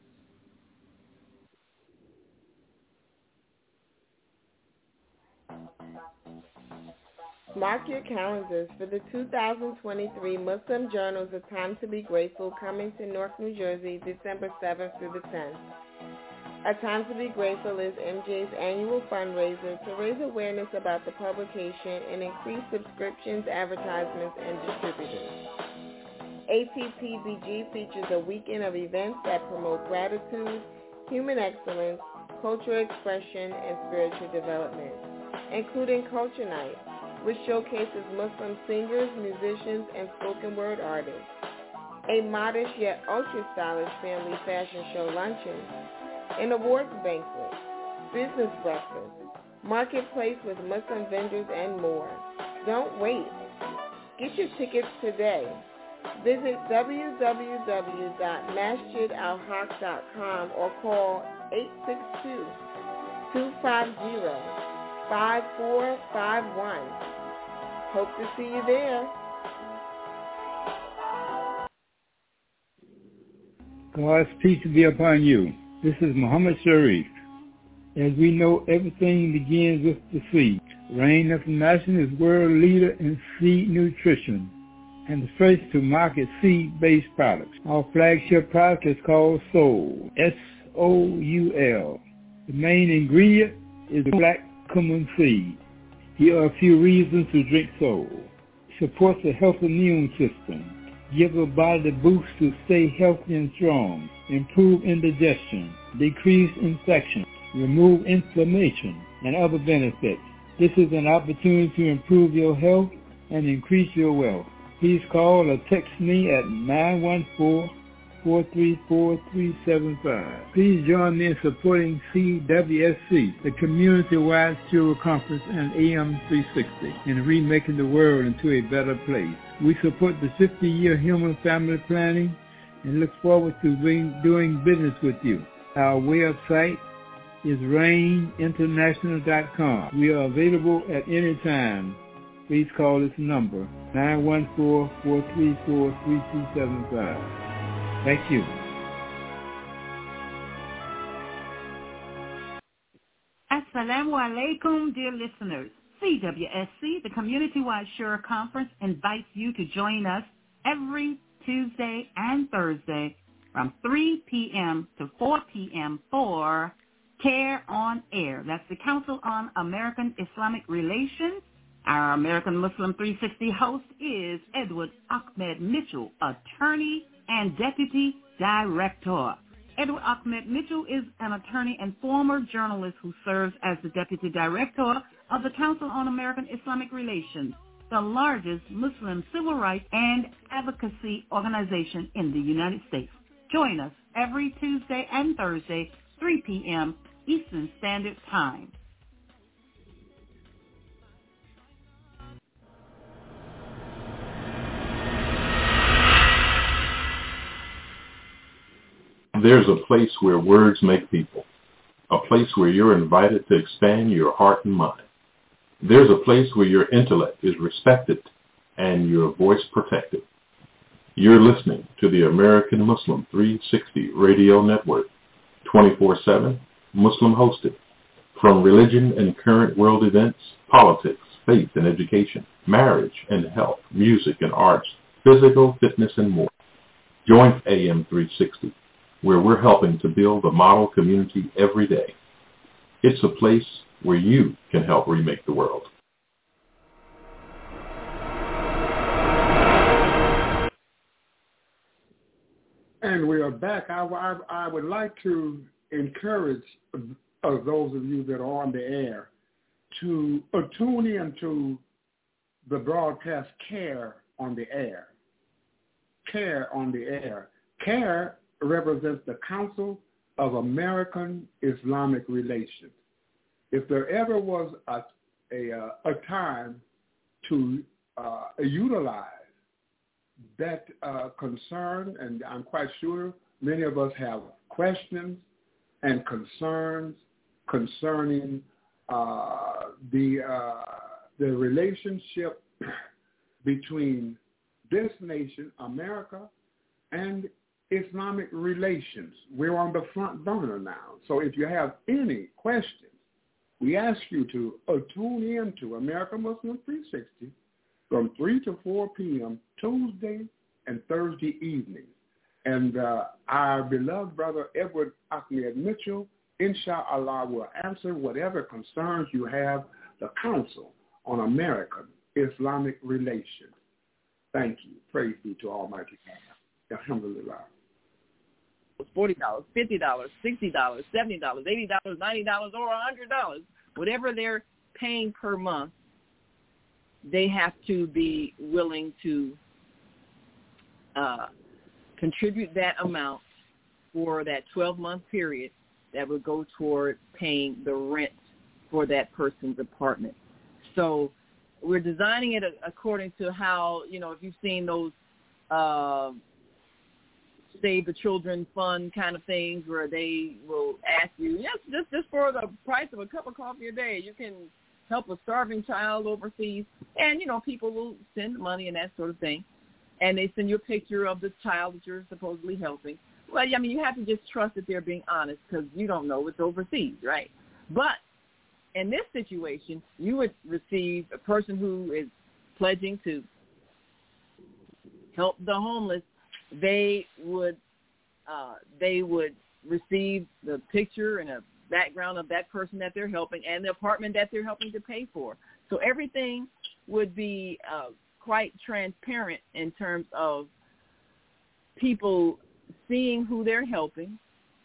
A: Mark your calendars for the two thousand twenty-three Muslim Journals A Time to Be Grateful, coming to Newark, New Jersey, December seventh through the tenth. A Time to Be Grateful is M J's annual fundraiser to raise awareness about the publication and increase subscriptions, advertisements, and distributors. A T P B G features a weekend of events that promote gratitude, human excellence, cultural expression, and spiritual development, including Culture Night, which showcases Muslim singers, musicians, and spoken word artists, a modest yet ultra-stylish family fashion show luncheon, an awards banquet, business breakfast, marketplace with Muslim vendors, and more. Don't wait. Get your tickets today. Visit w w w dot masjid al haq dot com or call eight six two, two five zero, five four five one. Hope to see you there.
K: God's peace be upon you. This is Muhammad Sharif. As we know, everything begins with the seed. Rain International is world leader in seed nutrition and the first to market seed-based products. Our flagship product is called Soul, S O U L. The main ingredient is black cumin seed. Here are a few reasons to drink Soul. Supports a healthy immune system. Give a body the boost to stay healthy and strong. Improve indigestion. Decrease infection. Remove inflammation and other benefits. This is an opportunity to improve your health and increase your wealth. Please call or text me at nine one four, four three four, three seven five. Please join me in supporting C W S C, the community-wide Steward Conference and A M three sixty, in remaking the world into a better place. We support the fifty-year human family planning and look forward to being, doing business with you. Our website is rain international dot com. We are available at any time. Please call this number, nine one four, four three four, three two seven five. Thank you.
C: Assalamu alaikum, dear listeners. C W S C, the Community-Wide Shura Conference, invites you to join us every Tuesday and Thursday from three p.m. to four p.m. for CARE on Air. That's the Council on American Islamic Relations,
E: Our American Muslim three sixty host is Edward Ahmed Mitchell, attorney and deputy director. Edward Ahmed Mitchell is an attorney and former journalist who serves as the deputy director of the Council on American Islamic Relations, the largest Muslim civil rights and advocacy organization in the United States. Join us every Tuesday and Thursday, three p.m. Eastern Standard Time.
L: There's a place where words make people, a place where you're invited to expand your heart and mind. There's a place where your intellect is respected and your voice protected. You're listening to the American Muslim three sixty Radio Network, twenty-four seven, Muslim hosted. From religion and current world events, politics, faith and education, marriage and health, music and arts, physical fitness and more. Join A M three sixty, where we're helping to build a model community every day. It's a place where you can help remake the world.
G: And we are back. I, I, I would like to encourage uh, those of you that are on the air to uh, tune in to the broadcast CARE on the air. CARE on the air. CARE represents the Council of American Islamic Relations. If there ever was a a, a time to uh, utilize that uh, concern, and I'm quite sure many of us have questions and concerns concerning uh, the uh, the relationship between this nation, America, and Islamic relations. We're on the front burner now. So if you have any questions, we ask you to uh, tune in to American Muslim three sixty from three to four p.m. Tuesday and Thursday evenings. And uh, our beloved brother Edward Ahmed Mitchell, inshallah, will answer whatever concerns you have, the Council on American Islamic Relations. Thank you. Praise be to Almighty God. Alhamdulillah.
J: forty dollars, fifty dollars, sixty dollars, seventy dollars, eighty dollars, ninety dollars, or one hundred dollars. Whatever they're paying per month, they have to be willing to uh, contribute that amount for that twelve-month period that would go toward paying the rent for that person's apartment. So we're designing it according to how, you know, if you've seen those uh, Save the Children Fund kind of things where they will ask you, yes, just, just for the price of a cup of coffee a day, you can help a starving child overseas. And, you know, people will send money and that sort of thing. And they send you a picture of the child that you're supposedly helping. Well, I mean, you have to just trust that they're being honest because you don't know it's overseas, right? But in this situation, you would receive a person who is pledging to help the homeless. They would uh, they would receive the picture and a background of that person that they're helping and the apartment that they're helping to pay for. So everything would be uh, quite transparent in terms of people seeing who they're helping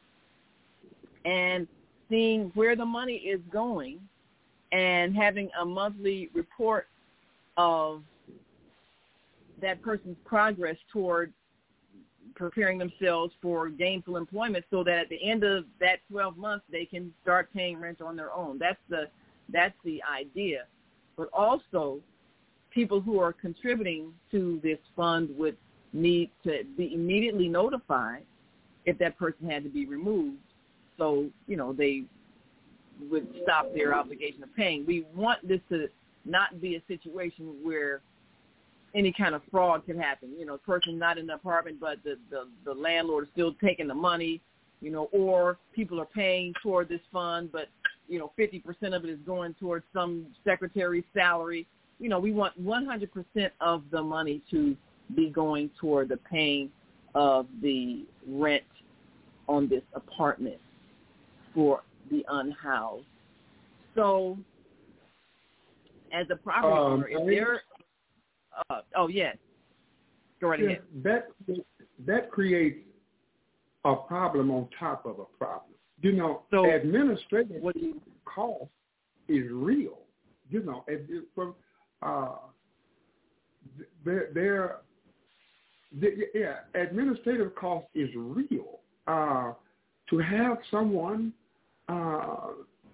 J: and seeing where the money is going and having a monthly report of that person's progress toward preparing themselves for gainful employment so that at the end of that twelve months they can start paying rent on their own. That's the that's the idea. But also people who are contributing to this fund would need to be immediately notified if that person had to be removed. So, you know, they would stop their obligation of paying. We want this to not be a situation where any kind of fraud can happen. You know, the person's not in the apartment, but the, the, the landlord is still taking the money, you know, or people are paying toward this fund, but, you know, fifty percent of it is going towards some secretary's salary. You know, we want one hundred percent of the money to be going toward the paying of the rent on this apartment for the unhoused. So as a property
G: Um,
J: owner, if they're, uh, oh yes, go right
G: yeah,
J: ahead.
G: That that creates a problem on top of a problem. You know,
J: so,
G: administrative
J: what do you,
G: cost is real. You know, it, it, for, uh, they're, they're, they, yeah, administrative cost is real. Uh, to have someone uh,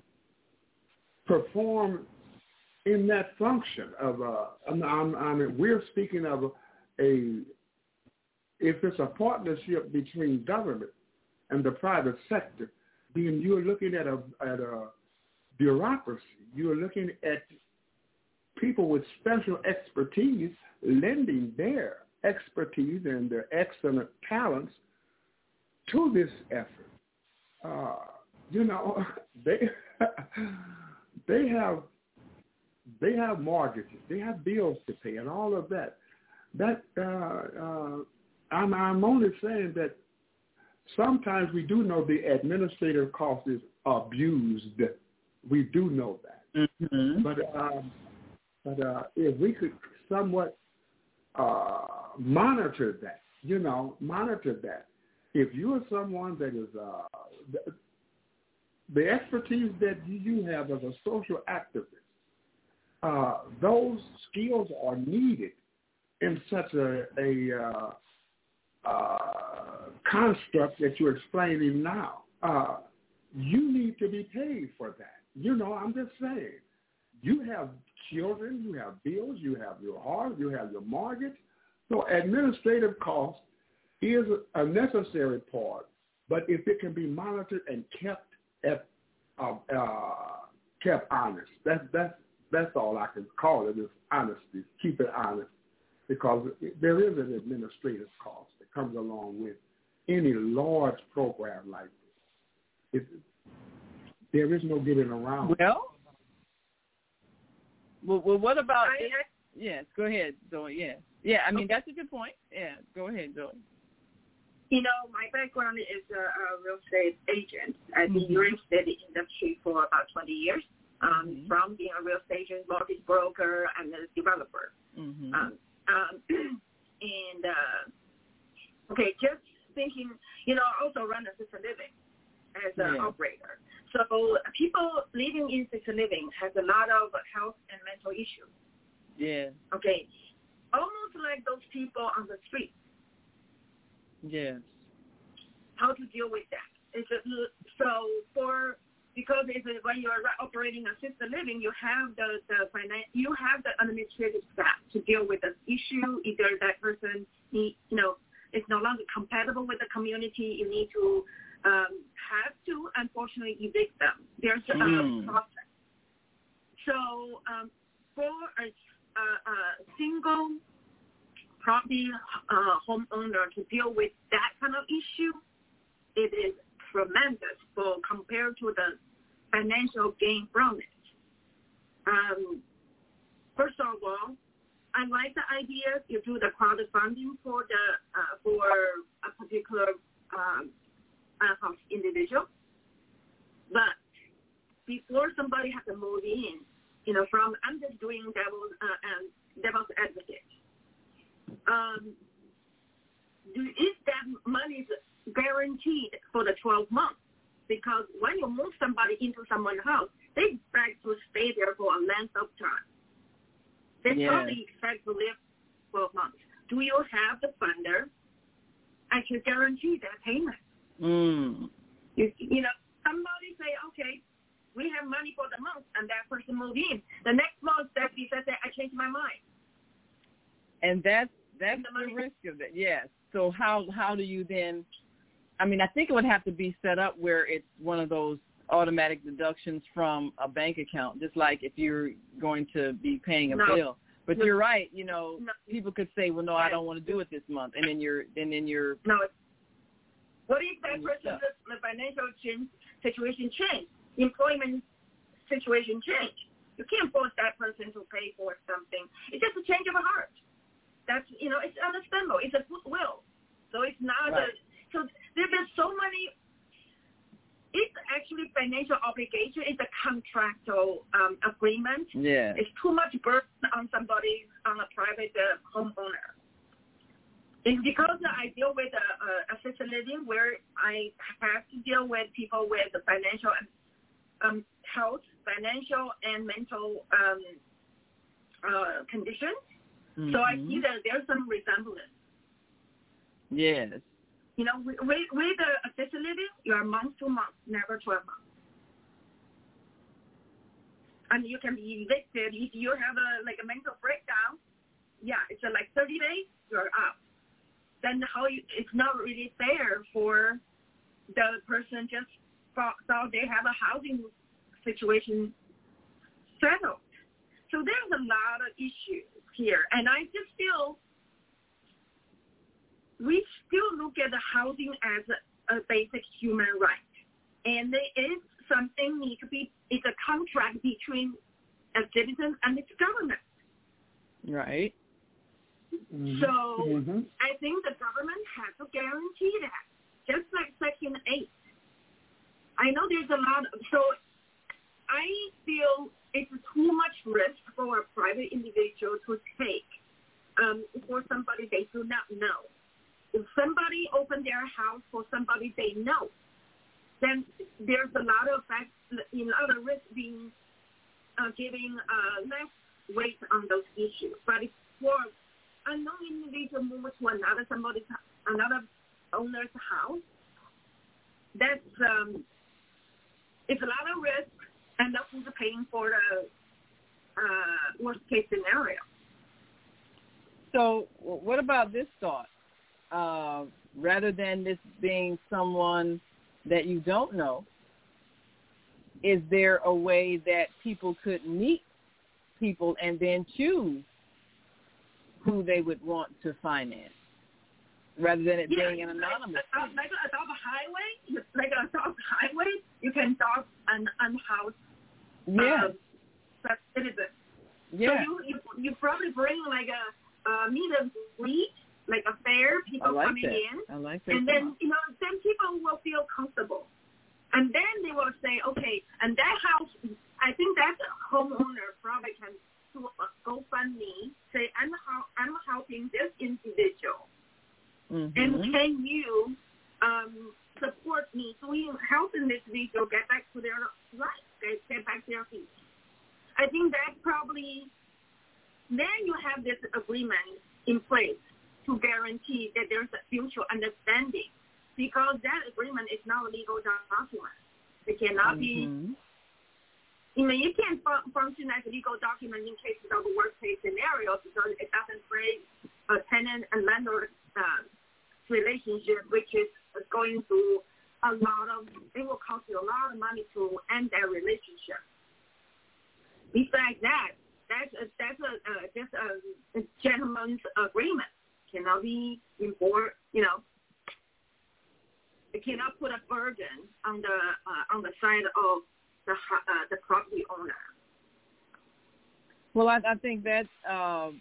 G: perform in that function of a, I'm, I'm, I mean, we're speaking of a, a, if it's a partnership between government and the private sector, then you're looking at a, at a bureaucracy. You're looking at people with special expertise lending their expertise and their excellent talents to this effort. Uh, you know, they they have they have mortgages, they have bills to pay, and all of that. That uh, uh, I'm I'm only saying that sometimes we do know the administrative cost is abused. We do know that,
J: mm-hmm.
G: but um, but uh, if we could somewhat uh, monitor that, you know, monitor that. If you are someone that is uh, the, the expertise that you have as a social activist, uh, those skills are needed in such a, a uh, uh, construct that you're explaining now. Uh, you need to be paid for that. You know, I'm just saying. You have children, you have bills, you have your house, you have your mortgage. So administrative costs is a necessary part, but if it can be monitored and kept at uh, uh, kept honest, that's that's that's all I can call it, is honesty. Keep it honest, because there is an administrative cost that comes along with any large program like this. It, there is no getting around.
J: Well, well, well what about?
M: I, I,
J: yes, go ahead, Zoe. Yeah, yeah. I mean, that's a good point. Yeah, go ahead, Zoe.
M: You know, my background is a, a real estate agent. I've been in
J: mm-hmm.
M: the real estate industry for about twenty years, um,
J: mm-hmm.
M: from being a real estate agent, mortgage broker, and a developer.
J: Mm-hmm.
M: Um, um, and, uh, okay, just thinking, you know, I also run assisted living as an
J: yeah.
M: operator. So people living in assisted living has a lot of health and mental issues.
J: Yeah.
M: Okay, almost like those people on the street.
J: Yes.
M: How to deal with that? It's a, so for because it's a, when you're operating assisted living, you have the the finan- you have the administrative staff to deal with the issue. Either that person need, you know, is no longer compatible with the community, you need to um, have to unfortunately evict them. There's a
J: mm.
M: process. So um, for a, a, a single property uh, homeowner to deal with that kind of issue, it is tremendous for compared to the financial gain from it. Um, first of all, I like the idea you do the crowdfunding for the uh, for a particular um, uh, individual, but before somebody has to move in, you know, from I'm just doing devil's uh, um, devil's advocate. Um, do, is that money guaranteed for the twelve months? Because when you move somebody into someone's house, they expect to stay there for a length of time. They
J: yeah.
M: probably expect to live twelve months. Do you have the funder? I can guarantee that payment.
J: Mm.
M: You, you know, somebody say, okay, we have money for the month, and that person move in. The next month, that he says, I changed my mind.
J: And that's that's the, the risk of it. Yes. So how how do you then? I mean, I think it would have to be set up where it's one of those automatic deductions from a bank account, just like if you're going to be paying a
M: no.
J: bill. But no. you're right. You know,
M: no.
J: people could say, "Well, no, I don't want to do it this month," and then you're then then you're.
M: No. What if that person's the financial change, situation change, employment situation change? You can't force that person to pay for something. It's just a change of a heart. That's, you know, it's understandable. It's a goodwill. So it's not
J: right.
M: a, so there have been so many it's actually financial obligation. It's a contractual um, agreement.
J: Yeah.
M: It's too much burden on somebody, on a private uh, homeowner. It's because I deal with a, a assisted living where I have to deal with people with the financial um, health, financial and mental um, uh, conditions. Mm-hmm. So I see that there's some resemblance.
J: Yes.
M: You know, with, with the assisted living, you are month to month, never twelve months. And you can be evicted if you have a like a mental breakdown. Yeah, it's a, like thirty days, you're out. Then how you, it's not really fair for the person just thought, thought they have a housing situation settled. So there's a lot of issues here, and I just feel we still look at the housing as a, a basic human right. And there is something need to be, it's a contract between a citizen and its government.
J: Right.
M: Mm-hmm. So mm-hmm. I think the government has to guarantee that, just like Section eight. I know there's a lot of, so I feel it's too much risk for a private individual to take um, for somebody they do not know. If somebody opened their house for somebody they know, then there's a lot of fact, a lot of risk being uh, giving uh, less weight on those issues. But if for unknown individual move to another somebody's another owner's house, that's um, it's a lot of risk, and that's who's paying for the uh, worst case scenario.
J: So, what about this thought? Uh, rather than this being someone that you don't know, is there a way that people could meet people and then choose who they would want to finance, rather than it
M: yeah,
J: being an anonymous?
M: Like, like a dog highway, like a dog highway, you can dog an unhoused
J: yeah.
M: uh, citizen.
J: Yeah.
M: So you, you you probably bring like a uh, meet and greet. Like a fair, people
J: like
M: coming
J: that.
M: in,
J: I like that.
M: And then, you know, then people will feel comfortable. And then they will say, okay, and that house, I think that homeowner probably can do a GoFundMe, say, I'm, I'm helping this individual.
J: Mm-hmm.
M: And can you um, support me doing helping this individual get back to their life, get, get back to their feet? I think that probably, then you have this agreement in place to guarantee that there's a mutual understanding, because that agreement is not a legal document. It cannot
J: mm-hmm.
M: be, you know, you can't fu- function as a legal document in case of the worst case scenario, because it doesn't create a tenant and landlord uh, relationship, which is going through a lot of, it will cost you a lot of money to end that relationship. Besides that, that's a, that's a, uh, just a, a gentleman's agreement. Cannot be enforced, you know. It cannot put a burden on the uh, on the side of the uh, the property owner.
J: Well, I, I think that's uh,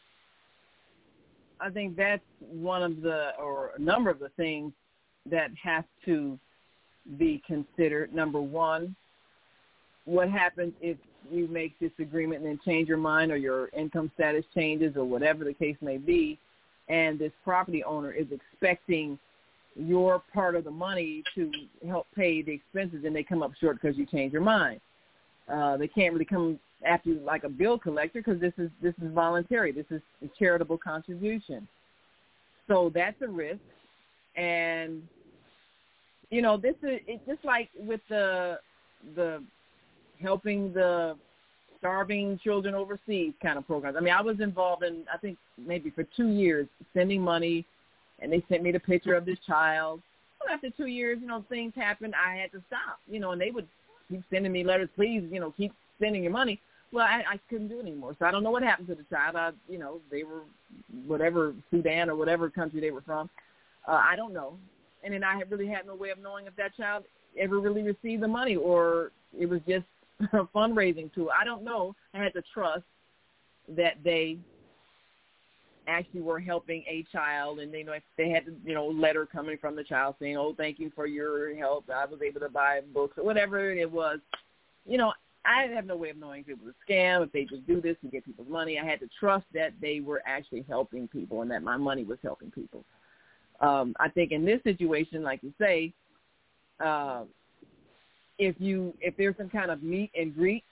J: I think that's one of the or a number of the things that have to be considered. Number one, what happens if you make this agreement and then change your mind, or your income status changes, or whatever the case may be, and this property owner is expecting your part of the money to help pay the expenses, and they come up short because you change your mind. Uh, they can't really come after you like a bill collector, because this is this is voluntary. This is a charitable contribution. So that's a risk. And, you know, this is it's just like with the the helping the starving children overseas kind of programs. I mean, I was involved in, I think, maybe for two years, sending money, and they sent me the picture of this child. Well, after two years, you know, things happened. I had to stop, you know, and they would keep sending me letters, please, you know, keep sending your money. Well, I, I couldn't do it anymore. So I don't know what happened to the child. I, you know, they were whatever, Sudan or whatever country they were from. Uh, I don't know. And then I had really had no way of knowing if that child ever really received the money, or it was just a fundraising tool. I don't know. I had to trust that they actually were helping a child, and they know they had you know letter coming from the child saying, "Oh, thank you for your help. I was able to buy books," or whatever it was. You know, I have no way of knowing if it was a scam, if they just do this to get people's money. I had to trust that they were actually helping people and that my money was helping people. Um, I think in this situation, like you say, uh, if you if there's some kind of meet and greet,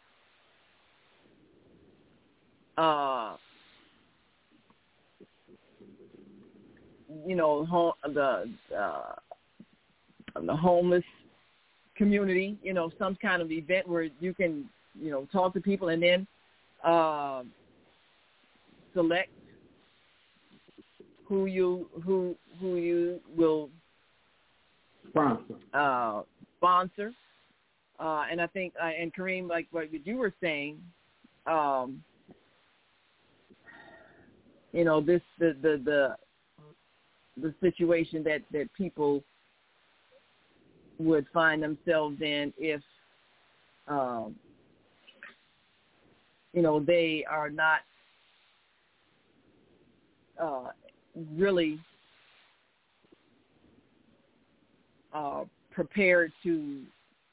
J: uh, you know, home, the uh, the homeless community, you know, some kind of event where you can, you know, talk to people and then uh, select who you who who you will
G: sponsor.
J: Uh, sponsor, uh, and I think, uh, and Kareem, like what you were saying, um, you know, this the the the, the situation that, that people would find themselves in if, um, you know, they are not uh, really uh, prepared to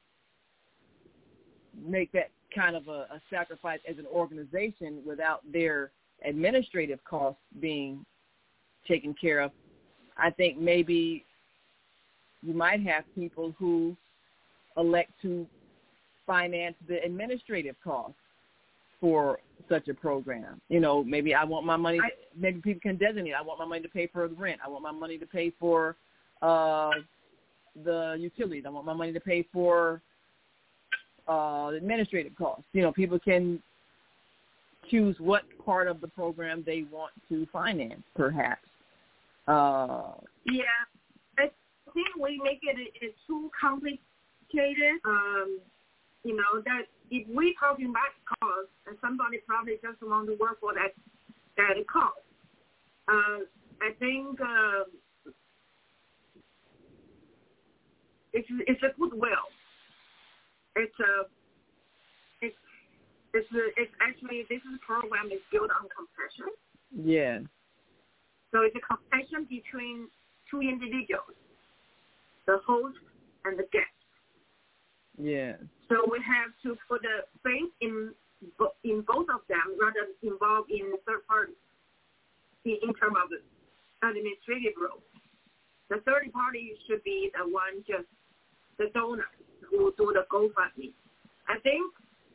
J: make that kind of a, a sacrifice as an organization without their administrative costs being taken care of. I think maybe you might have people who elect to finance the administrative costs for such a program. You know, maybe I want my money, I, maybe people can designate, I want my money to pay for the rent. I want my money to pay for uh, the utilities. I want my money to pay for uh, administrative costs. You know, people can choose what part of the program they want to finance, perhaps. Uh,
M: yeah, I think we make it, it too complicated. Um, you know, that if we're talking about cost, and somebody probably just want to work for that that cost. Uh, I think uh, it's it's a goodwill. It's a it's it's a, it's actually this program is built on compassion.
J: Yeah.
M: So it's a compassion between two individuals, the host and the guest.
J: Yeah. So
M: we have to put the faith in in both of them rather than involve in third party in, in terms of the administrative role. The third party should be the one just the donor who do the GoFundMe. I think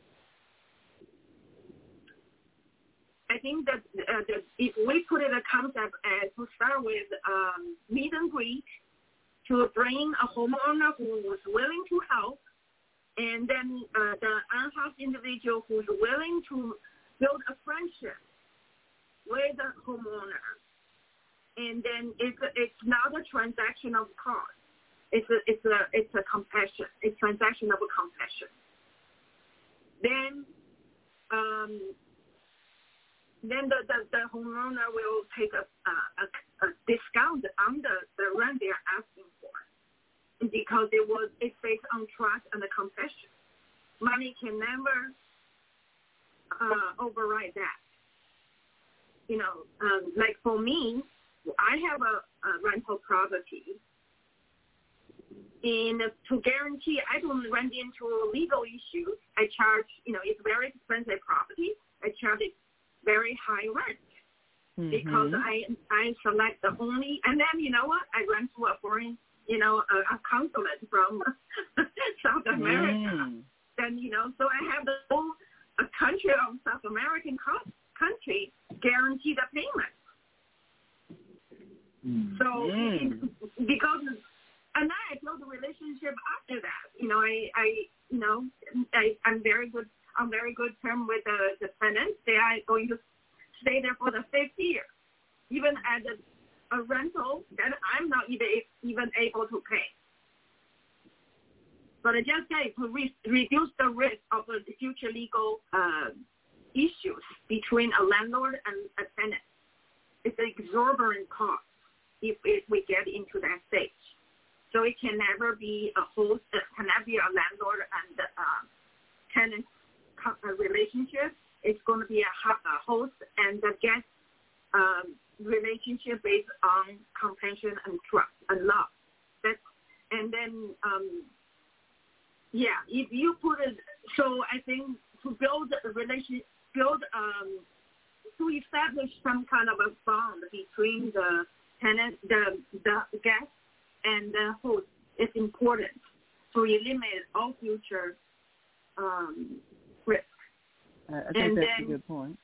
M: I think that, uh, that if we put it a concept as to start with um, meet and greet to bring a homeowner who was willing to help, and then uh, the unhoused individual who is willing to build a friendship with the homeowner, and then it's a, it's not a transaction of cost. It's a it's a it's a compassion. It's transaction of a compassion. Then. Um, Then the, the, the homeowner will take a, a, a discount on the, the rent they are asking for because it was it's based on trust and the compassion. Money can never uh, override that. You know, um, like for me, I have a, a rental property, and to guarantee I don't run into legal issues, I charge. You know, it's very expensive property. I charge it very high rent mm-hmm. because I I select the only, and then you know what, I rent to a foreign, you know, a, a consulate from South America. Mm. Then you know, so I have the whole a country of South American co- country guarantee the payment. Mm. So mm. because and then I build a relationship after that. You know, I I you know I I'm very good. on very good term with the, the tenants. They are going to stay there for the fifth year, even at a, a rental that I'm not even, even able to pay. But I just say to re- reduce the risk of the future legal uh, issues between a landlord and a tenant. It's an exorbitant cost if, if we get into that stage. So it can never be a host, it can never be a landlord and uh, tenant a relationship. It's going to be a, a host and the guest um, relationship based on compassion and trust and love. That's, and then, um, yeah, if you put it, so I think to build a relationship, build, um, to establish some kind of a bond between the tenant, the, the guest and the host is important to eliminate all future um, risks.
J: I think
M: and
J: that's
M: then,
J: a good point.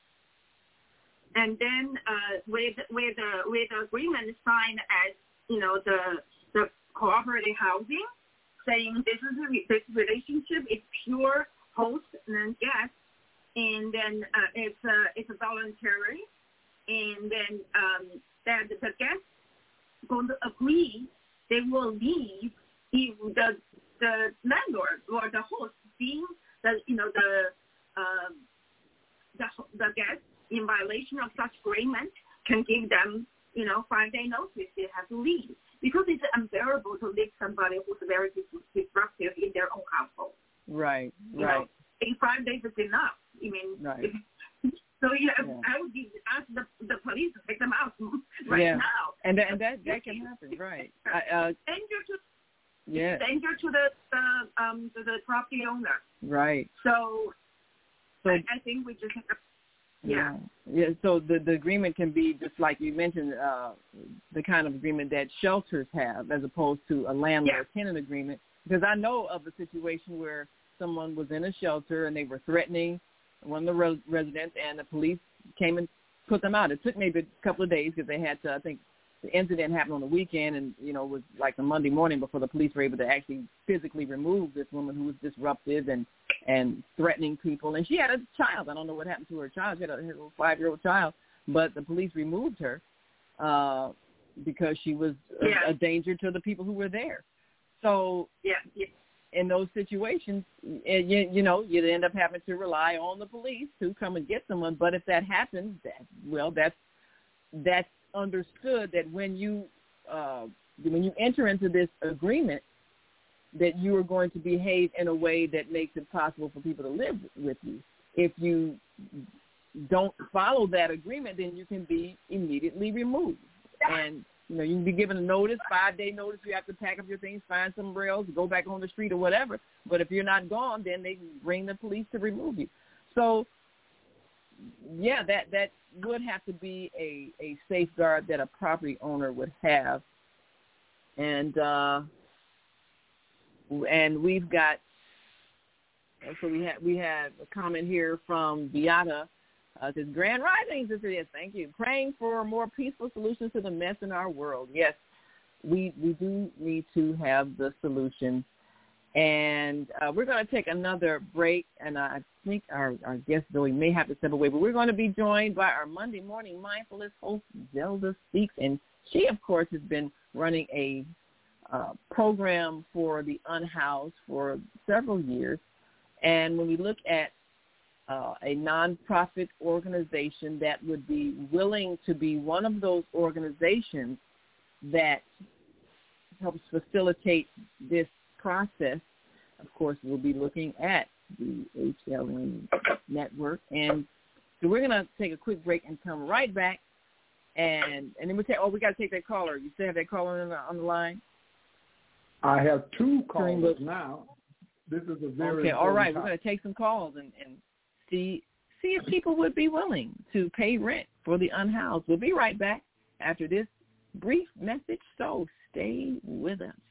M: And then uh, with with the with the agreement signed as you know the the cooperative housing, saying this is a, this relationship is pure host and guest, and then uh, it's a it's a voluntary, and then um, that the guest going to agree they will leave if the the landlord or the host being the you know the um, the the guest in violation of such agreement can give them, you know, five-day notice they have to leave. Because it's unbearable to leave somebody who's very disruptive in their own household.
J: Right,
M: you
J: right.
M: Know, in five days is enough. I mean,
J: right.
M: so yeah,
J: yeah,
M: I would be, ask the, the police to take them out right
J: yeah.
M: now.
J: And that, and that, that can happen, right. I, uh,
M: danger to,
J: yeah.
M: danger to the, the, um, to the property owner.
J: Right.
M: So,
J: so
M: I, I think we just have to Yeah.
J: Yeah. So the, the agreement can be just like you mentioned, uh, the kind of agreement that shelters have as opposed to a landlord-tenant yeah. agreement. Because I know of a situation where someone was in a shelter and they were threatening one of the res- residents and the police came and put them out. It took maybe a couple of days because they had to, I think the incident happened on the weekend and, you know, it was like a Monday morning before the police were able to actually physically remove this woman who was disruptive and and threatening people. And she had a child. I don't know what happened to her child. She had a, her five-year-old child, but the police removed her uh, because she was a,
M: yeah.
J: a danger to the people who were there. So
M: yeah, yeah.
J: in those situations, you, you know, you'd end up having to rely on the police to come and get someone. But if that happens, that, well, that's that's understood that when you uh, when you enter into this agreement, that you are going to behave in a way that makes it possible for people to live with you. If you don't follow that agreement, then you can be immediately removed. And, you know, you can be given a notice, five-day notice, you have to pack up your things, find somewhere else, go back on the street or whatever. But if you're not gone, then they bring the police to remove you. So, yeah, that, that would have to be a, a safeguard that a property owner would have. And, uh, And we've got, so we have we have a comment here from Beata. Uh, it says, Grand Rising, sister, yes, thank you. Praying for more peaceful solutions to the mess in our world. Yes, we we do need to have the solution. And uh, we're going to take another break, and I think our, our guest, though he may have to step away, but we're going to be joined by our Monday morning mindfulness host, Zelda Speaks. And she, of course, has been running a Uh, program for the unhoused for several years. And when we look at uh, a nonprofit organization that would be willing to be one of those organizations that helps facilitate this process, of course, we'll be looking at the H L N network. And so we're going to take a quick break and come right back. And and then we take, oh, we got to take that caller. You still have that caller on the, on the line?
G: I have two callers now. This is a very
J: okay. All right,
G: topic.
J: we're going to take some calls and, and see see if people would be willing to pay rent for the unhoused. We'll be right back after this brief message. So stay with us.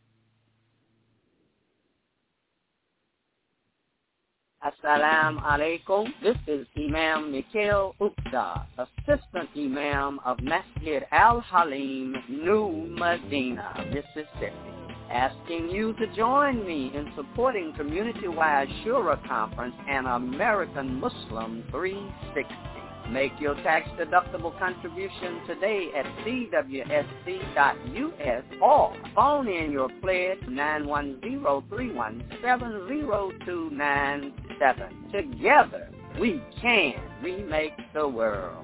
N: Assalamu alaikum. This is Imam Mikhail Upta, Assistant Imam of Masjid Al-Halim, New Medina, Mississippi, asking you to join me in supporting Community-Wide Shura Conference and American Muslim three sixty. Make your tax-deductible contribution today at c w s c dot u s or phone in your pledge nine one zero, three one seven, zero two nine seven. Together, we can remake the world.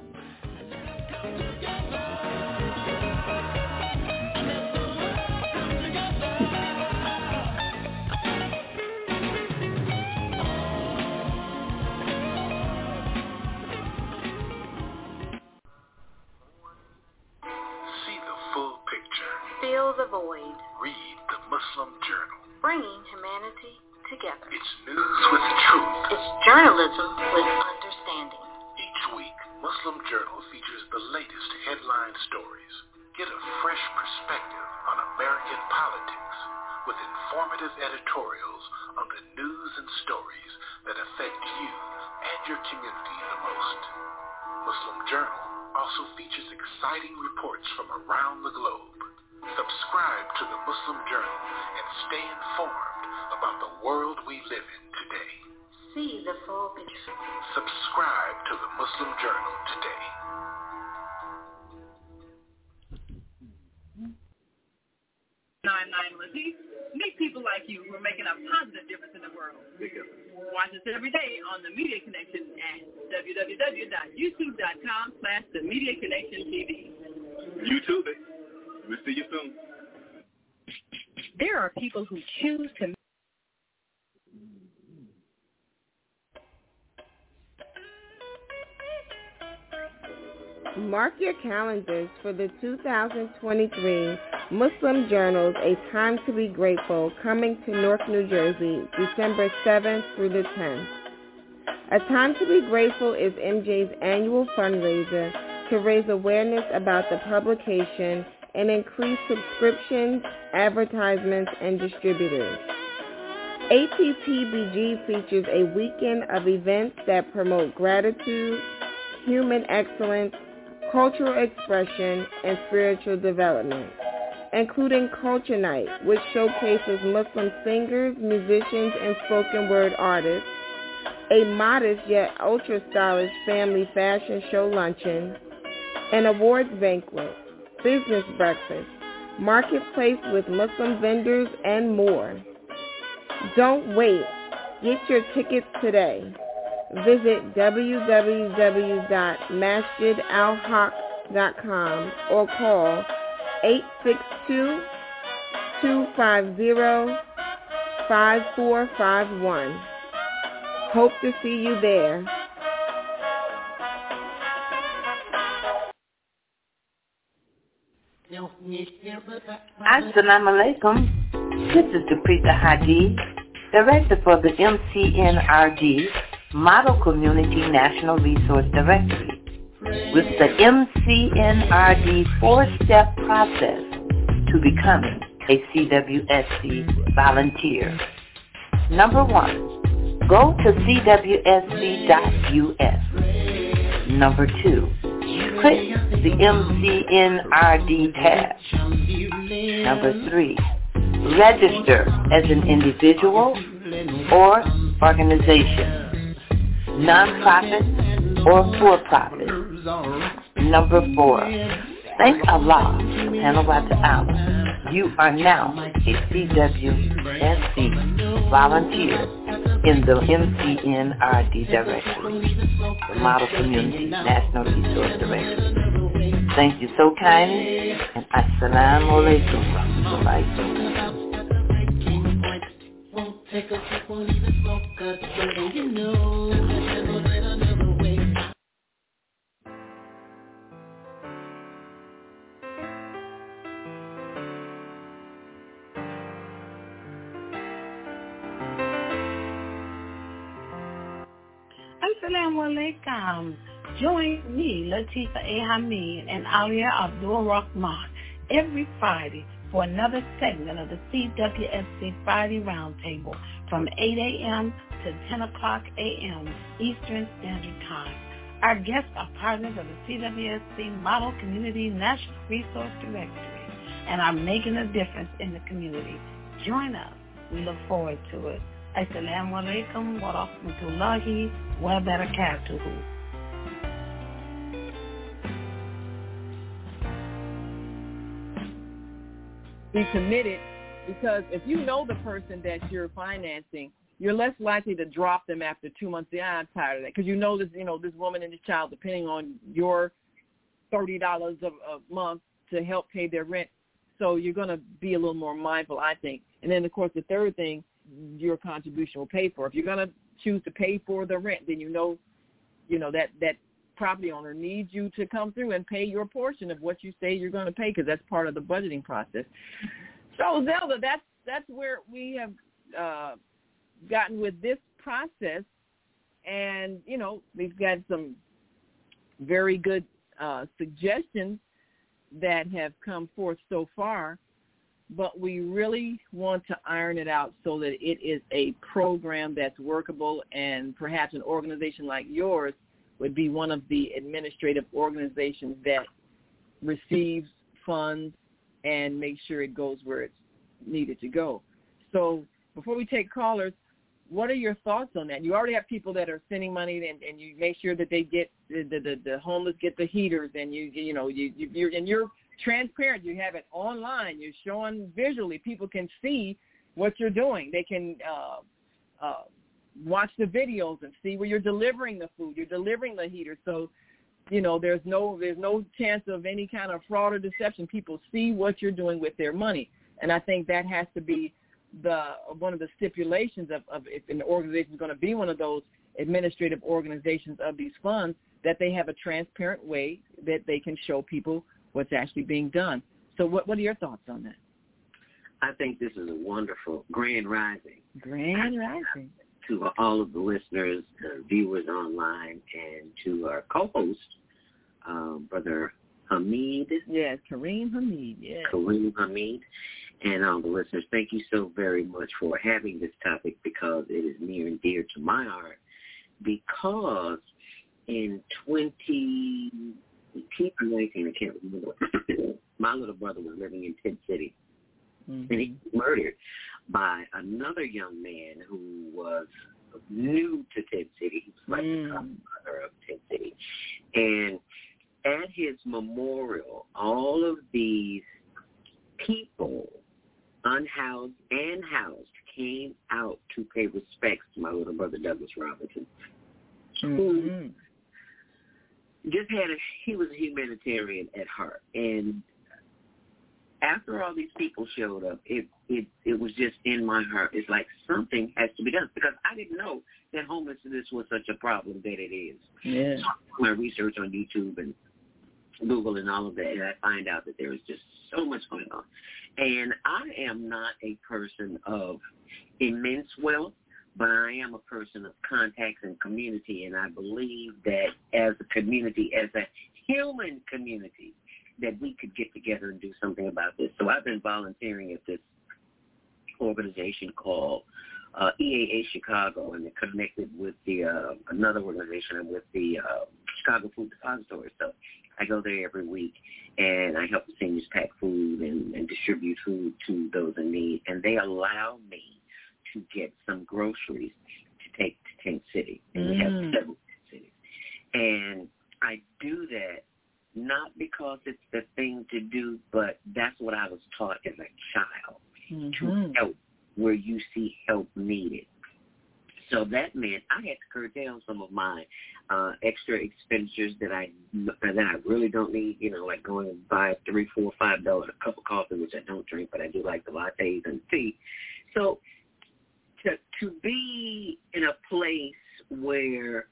O: Fill the void.
P: Read the Muslim Journal.
O: Bringing humanity together.
P: It's news with truth.
O: It's journalism with understanding.
P: Each week, Muslim Journal features the latest headline stories. Get a fresh perspective on American politics with informative editorials on the news and stories that affect you and your community the most. Muslim Journal also features exciting reports from around the globe. Subscribe to the Muslim Journal and stay informed about the world we live in today.
O: See the full picture.
P: Subscribe to the Muslim Journal today.
I: nine nine Latif. Meet people like you who are making a positive difference in the world. Watch us every day on The Media Connection at www.youtube.com slash The Media Connection T V.
Q: YouTube it. We'll see you soon.
I: There are people who choose to
A: Mark your calendars for the two thousand twenty-three Muslim Journals, A Time to Be Grateful, coming to Newark, New Jersey, December seventh through the tenth. A Time to Be Grateful is M J's annual fundraiser to raise awareness about the publication and increase subscriptions, advertisements, and distributors. A T T B G features a weekend of events that promote gratitude, human excellence, cultural expression, and spiritual development, including Culture Night, which showcases Muslim singers, musicians, and spoken word artists, a modest yet ultra-stylish family fashion show luncheon, an awards banquet, business breakfast, marketplace with Muslim vendors, and more. Don't wait. Get your tickets today. Visit w w w dot masjid al haq dot com or call eight six two, two five zero, five four five one. Hope to see you there.
R: Assalamu alaikum. This is Duprita Haji, Director for the M C N R D Model Community National Resource Directory, with the M C N R D four-step process to becoming a C W S C volunteer. Number one, go to C W S C dot U S. Number two, click the M C N R D tab. Number three, register as an individual or organization, non-profit or for-profit. Number four, thank Allah subhanahu wa ta'ala. You are now a C W S C volunteer in the M C N R D Directory, the Model Community National Resource Directory. Thank you so kindly, and assalamu alaikum wa
C: Assalamu alaikum. Join me, Latifa A. Hamid, and Alia Abdul Rahman every Friday for another segment of the C W S C Friday Roundtable from eight a.m. to ten o'clock a.m. Eastern Standard Time. Our guests are partners of the C W S C Model Community National Resource Directory and are making a difference in the community. Join us. We look forward to it. Assalamu alaikum wa rahmatullahi wa barakatuhu.
J: Be committed, because if you know the person that you're financing, you're less likely to drop them after two months. Yeah, I'm tired of that, because you know this, you know, this woman and this child depending on your thirty dollars a, a month to help pay their rent. So you're going to be a little more mindful, I think. And then, of course, the third thing, your contribution will pay for. If you're going to choose to pay for the rent, then you know, you know that that property owner needs you to come through and pay your portion of what you say you're going to pay, because that's part of the budgeting process. So, Zelda, that's that's where we have uh, gotten with this process. And, you know, we've got some very good uh, suggestions that have come forth so far, but we really want to iron it out so that it is a program that's workable, and perhaps an organization like yours would be one of the administrative organizations that receives funds and makes sure it goes where it's needed to go. So before we take callers, what are your thoughts on that? You already have people that are sending money, and, and you make sure that they get the, the, the homeless get the heaters, and you you know you, you you're and you're transparent. You have it online. You're showing visually. People can see what you're doing. They can uh, uh, watch the videos and see where you're delivering the food. You're delivering the heater. So, you know, there's no there's no chance of any kind of fraud or deception. People see what you're doing with their money, and I think that has to be the one of the stipulations of, of if an organization is going to be one of those administrative organizations of these funds, that they have a transparent way that they can show people what's actually being done. So what what are your thoughts on that?
S: I think this is a wonderful grand rising.
J: Grand rising.
S: To all of the listeners, uh, viewers online, and to our co-host, um, Brother Hamid.
J: Yes, Kareem Hamid. Yes.
S: Kareem Hamid. And all the listeners, thank you so very much for having this topic, because it is near and dear to my heart. Because in twenty nineteen, I can't remember, my little brother was living in Tent City, mm-hmm. and he was murdered by another young man who was new to Tent City. He was like mm. the godmother of Tent City. And at his memorial, all of these people, unhoused and housed, came out to pay respects to my little brother Douglas Robinson, mm-hmm. who just had a, he was a humanitarian at heart. And after all these people showed up, it, it, it was just in my heart. It's like something has to be done, because I didn't know that homelessness was such a problem that it is.
J: Yeah.
S: So my research on YouTube and Google and all of that, and I find out that there is just so much going on. And I am not a person of immense wealth, but I am a person of contacts and community, and I believe that as a community, as a human community, that we could get together and do something about this. So I've been volunteering at this organization called uh, E A A Chicago, and they're connected with the uh, another organization. I'm with the uh, Chicago Food Depository. So I go there every week, and I help the seniors pack food and, and distribute food to those in need. And they allow me to get some groceries to take to Tent City. And we have
J: Mm.
S: several Tent Cities. And I do that not because it's the thing to do, but that's what I was taught as a child,
J: mm-hmm.
S: to help where you see help needed. So that meant I had to curtail some of my uh, extra expenditures that I that I really don't need, you know, like going and buy three, four, five dollars a cup of coffee, which I don't drink, but I do like the lattes and tea. So to to be in a place where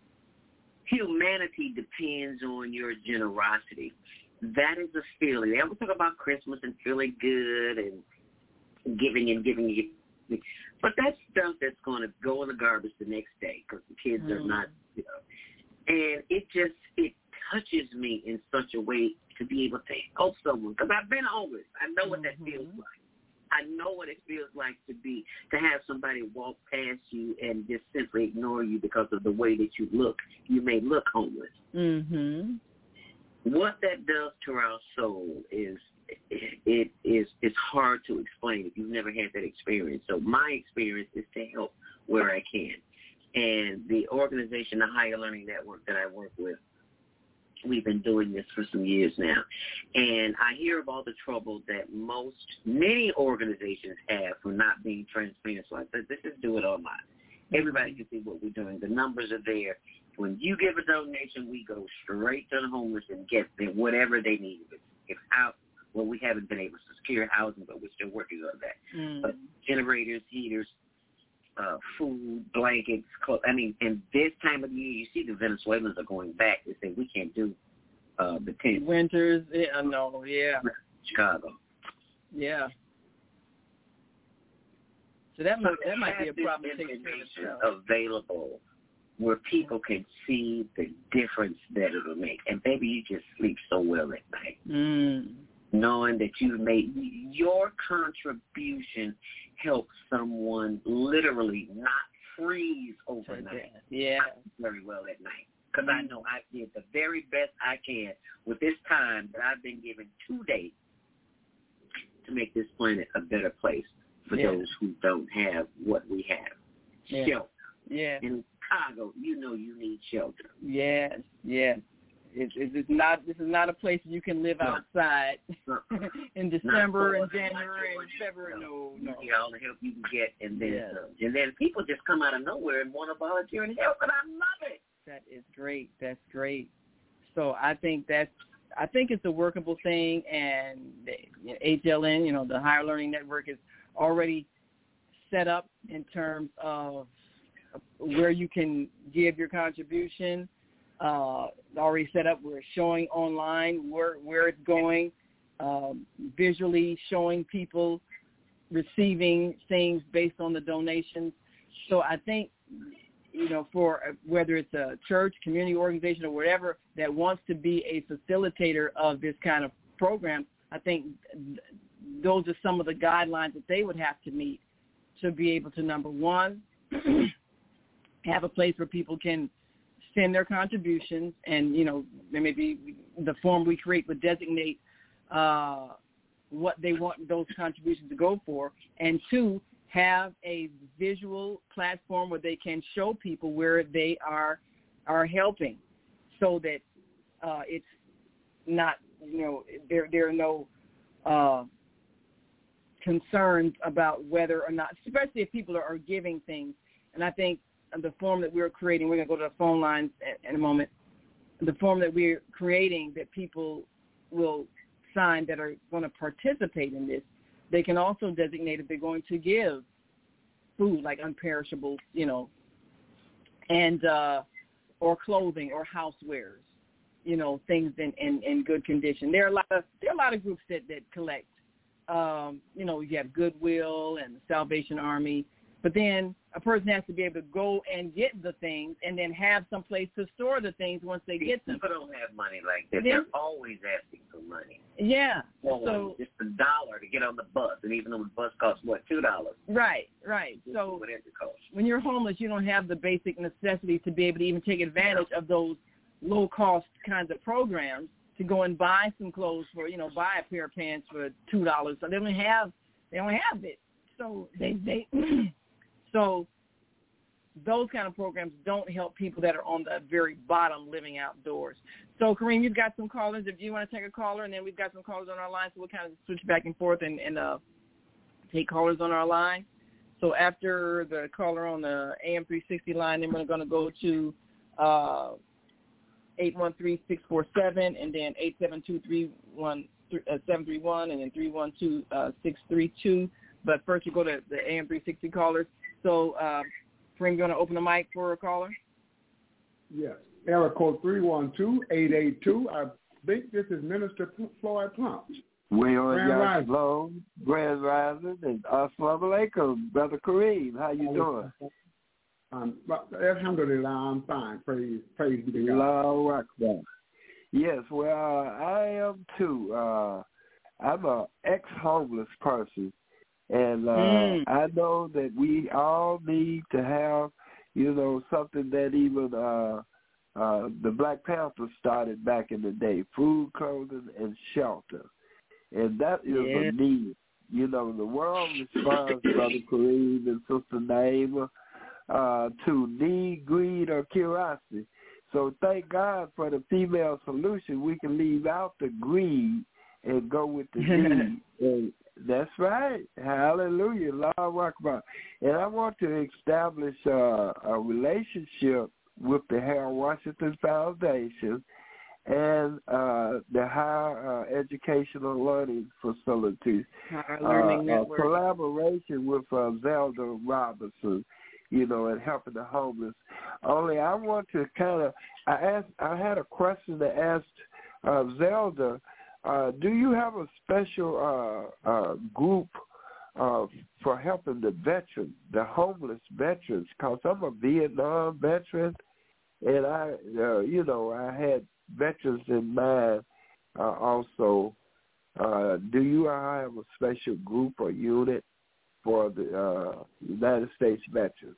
S: humanity depends on your generosity, that is a feeling. They always talk about Christmas and feeling good and giving and giving and giving. But that's stuff that's going to go in the garbage the next day, because the kids mm. are not, you know. And it just, it touches me in such a way to be able to help someone, because I've been homeless. I know what that feels like. I know what it feels like to be, to have somebody walk past you and just simply ignore you because of the way that you look. You may look homeless.
J: Mm-hmm.
S: What that does to our soul is, it, it is it's hard to explain if you've never had that experience. So my experience is to help where I can. And the organization, the Higher Learning Network that I work with, we've been doing this for some years now. And I hear of all the trouble that most, many organizations have for not being transparent. So I said, this is Do It Online. Everybody can see what we're doing. The numbers are there. When you give a donation, we go straight to the homeless and get them whatever they need. If, if out, well, we haven't been able to secure housing, but we're still working on that.
J: Mm.
S: But generators, heaters, uh, food, blankets, clothes. I mean, in this time of the year, you see the Venezuelans are going back. They say we can't do uh, the tent.
J: Winters, yeah, no, yeah.
S: Chicago.
J: Yeah. So that might that might be a problem.
S: Information available where people can see the difference that it will make. And baby, you just sleep so well at night.
J: Mm.
S: Knowing that you've made your contribution helps someone literally not freeze overnight.
J: Yeah.
S: Very well at night. Because I know I did the very best I can with this time that I've been given to date to make this planet a better place for
J: yeah.
S: those who don't have what we have.
J: Yeah.
S: Shelter.
J: Yeah.
S: In Chicago, you know you need shelter.
J: Yes, yes. It's, it's not. This is not a place you can live no. outside
S: no.
J: in December and January and February. No, no.
S: You get all the help you can get, and then
J: yes.
S: uh, and then people just come out of nowhere and want to volunteer and help, and I love it.
J: That is great. That's great. So I think that's. I think it's a workable thing, and the, you know, H L N, you know, the Higher Learning Network, is already set up in terms of where you can give your contribution. Uh, already set up. We're showing online where where it's going, um, visually showing people receiving things based on the donations. So I think, you know, for whether it's a church, community organization, or whatever that wants to be a facilitator of this kind of program, I think those are some of the guidelines that they would have to meet to be able to, number one, have a place where people can send their contributions, and, you know, maybe the form we create would designate uh, what they want those contributions to go for, and two, have a visual platform where they can show people where they are are helping, so that uh, it's not, you know, there there are no uh, concerns about whether or not, especially if people are, are giving things. And I think the form that we're creating, we're going to go to the phone lines in a moment, the form that we're creating that people will sign that are going to participate in this, they can also designate if they're going to give food, like unperishables, you know, and uh, or clothing or housewares, you know, things in, in, in good condition. There are a lot of there are a lot of groups that, that collect. Um, you know, you have Goodwill and the Salvation Army, but then a person has to be able to go and get the things and then have some place to store the things once they get them.
S: People don't have money like that.
J: Yeah.
S: They're always asking for money.
J: Yeah.
S: Well,
J: so
S: just a dollar to get on the bus, and even though the bus costs, what, two dollars?
J: Right, right. So
S: whatever it costs.
J: When you're homeless, you don't have the basic necessities to be able to even take advantage of those low-cost kinds of programs to go and buy some clothes for, you know, buy a pair of pants for two dollars. So they don't have, they don't have it. So they, they so those kind of programs don't help people that are on the very bottom living outdoors. So, Kareem, you've got some callers. If you want to take a caller, and then we've got some callers on our line, so we'll kind of switch back and forth and, and uh, take callers on our line. So after the caller on the A M three sixty line, then we're going to go to uh, eight one three, six four seven, and then eight seven two, three one seven three one, and then three one two, six three two. But first, we go to the A M three sixty callers. So, uh, Kareem, you want to open the mic for a caller?
G: Yes. Area code three one two, eight eight two. I think this is Minister Floyd Plump.
T: Well,
G: Grand Rising.
T: Hello, Grand Rising, and Assalamu alaikum, Brother Kareem. How you doing?
G: Um, Alhamdulillah, I'm fine. Praise, praise be to God.
T: Allahu Akbar. Yes, well, I am too. Uh, I'm an ex-homeless person. And uh, mm. I know that we all need to have, you know, something that even uh, uh, the Black Panthers started back in the day, food, clothing, and shelter. And that is yeah. a need. You know, the world responds, Brother Kareem and Sister Naima, uh, to need, greed, or curiosity. So thank God for the female solution. We can leave out the greed and go with the need. And that's right. Hallelujah. Allahu Akbar. And I want to establish uh, a relationship with the Harold Washington Foundation and uh, the Higher uh, Educational Learning Facilities.
J: Higher Learning
T: uh,
J: Network.
T: A collaboration with uh, Zelda Robinson. you know, and helping the homeless. Only I want to kind of, I asked, I had a question to ask uh, Zelda. Uh, do you have a special uh, uh, group uh, for helping the veterans, the homeless veterans? Because I'm a Vietnam veteran, and I, uh, you know, I had veterans in mind uh, also. Uh, do you have a special group or unit for the uh, United States veterans?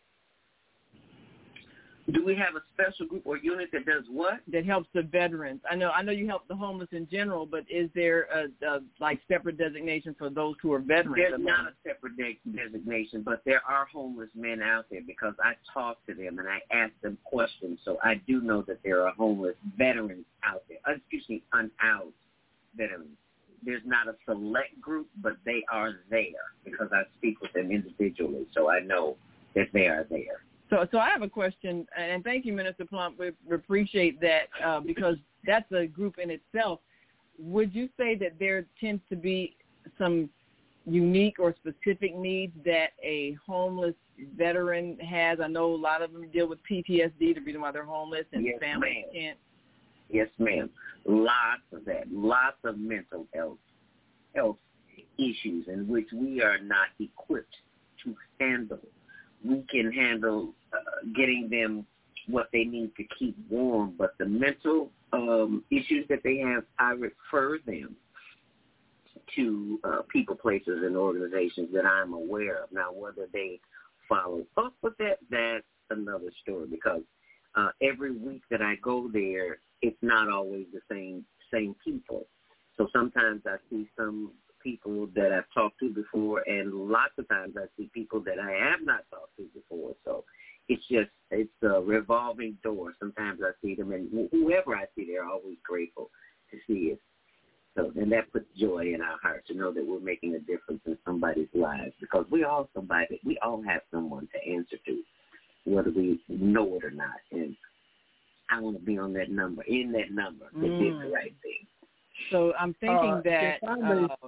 S: Do we have a special group or unit that does what?
J: That helps the veterans. I know I know you help the homeless in general, but is there a, a like separate designation for those who are veterans?
S: There's not a separate de- designation, but there are homeless men out there because I talk to them and I ask them questions. So I do know that there are homeless veterans out there. Uh, excuse me, unhoused veterans. There's not a select group, but they are there because I speak with them individually, so I know that they are there.
J: So, so I have a question, and thank you, Minister Plump. We, we appreciate that uh, because that's a group in itself. Would you say that there tends to be some unique or specific needs that a homeless veteran has? I know a lot of them deal with P T S D, the reason why they're homeless, and
S: yes,
J: families
S: ma'am.
J: can't.
S: Yes, ma'am. Lots of that. Lots of mental health health issues in which we are not equipped to handle. We can handle uh, getting them what they need to keep warm, but the mental um, issues that they have, I refer them to uh, people, places, and organizations that I'm aware of. Now, whether they follow up with that, that's another story because uh, every week that I go there, it's not always the same same people. So sometimes I see some people that I've talked to before, and lots of times I see people that I have not talked to before. So it's just, it's a revolving door. Sometimes I see them, and whoever I see, they're always grateful to see it. So, and that puts joy in our hearts to know that we're making a difference in somebody's lives because we all somebody, we all have someone to answer to, whether we know it or not. And I want to be on that number, in that number, to
J: Mm.
S: do the right thing.
J: So I'm thinking
G: Uh,
J: that.
G: if I may-
J: Uh,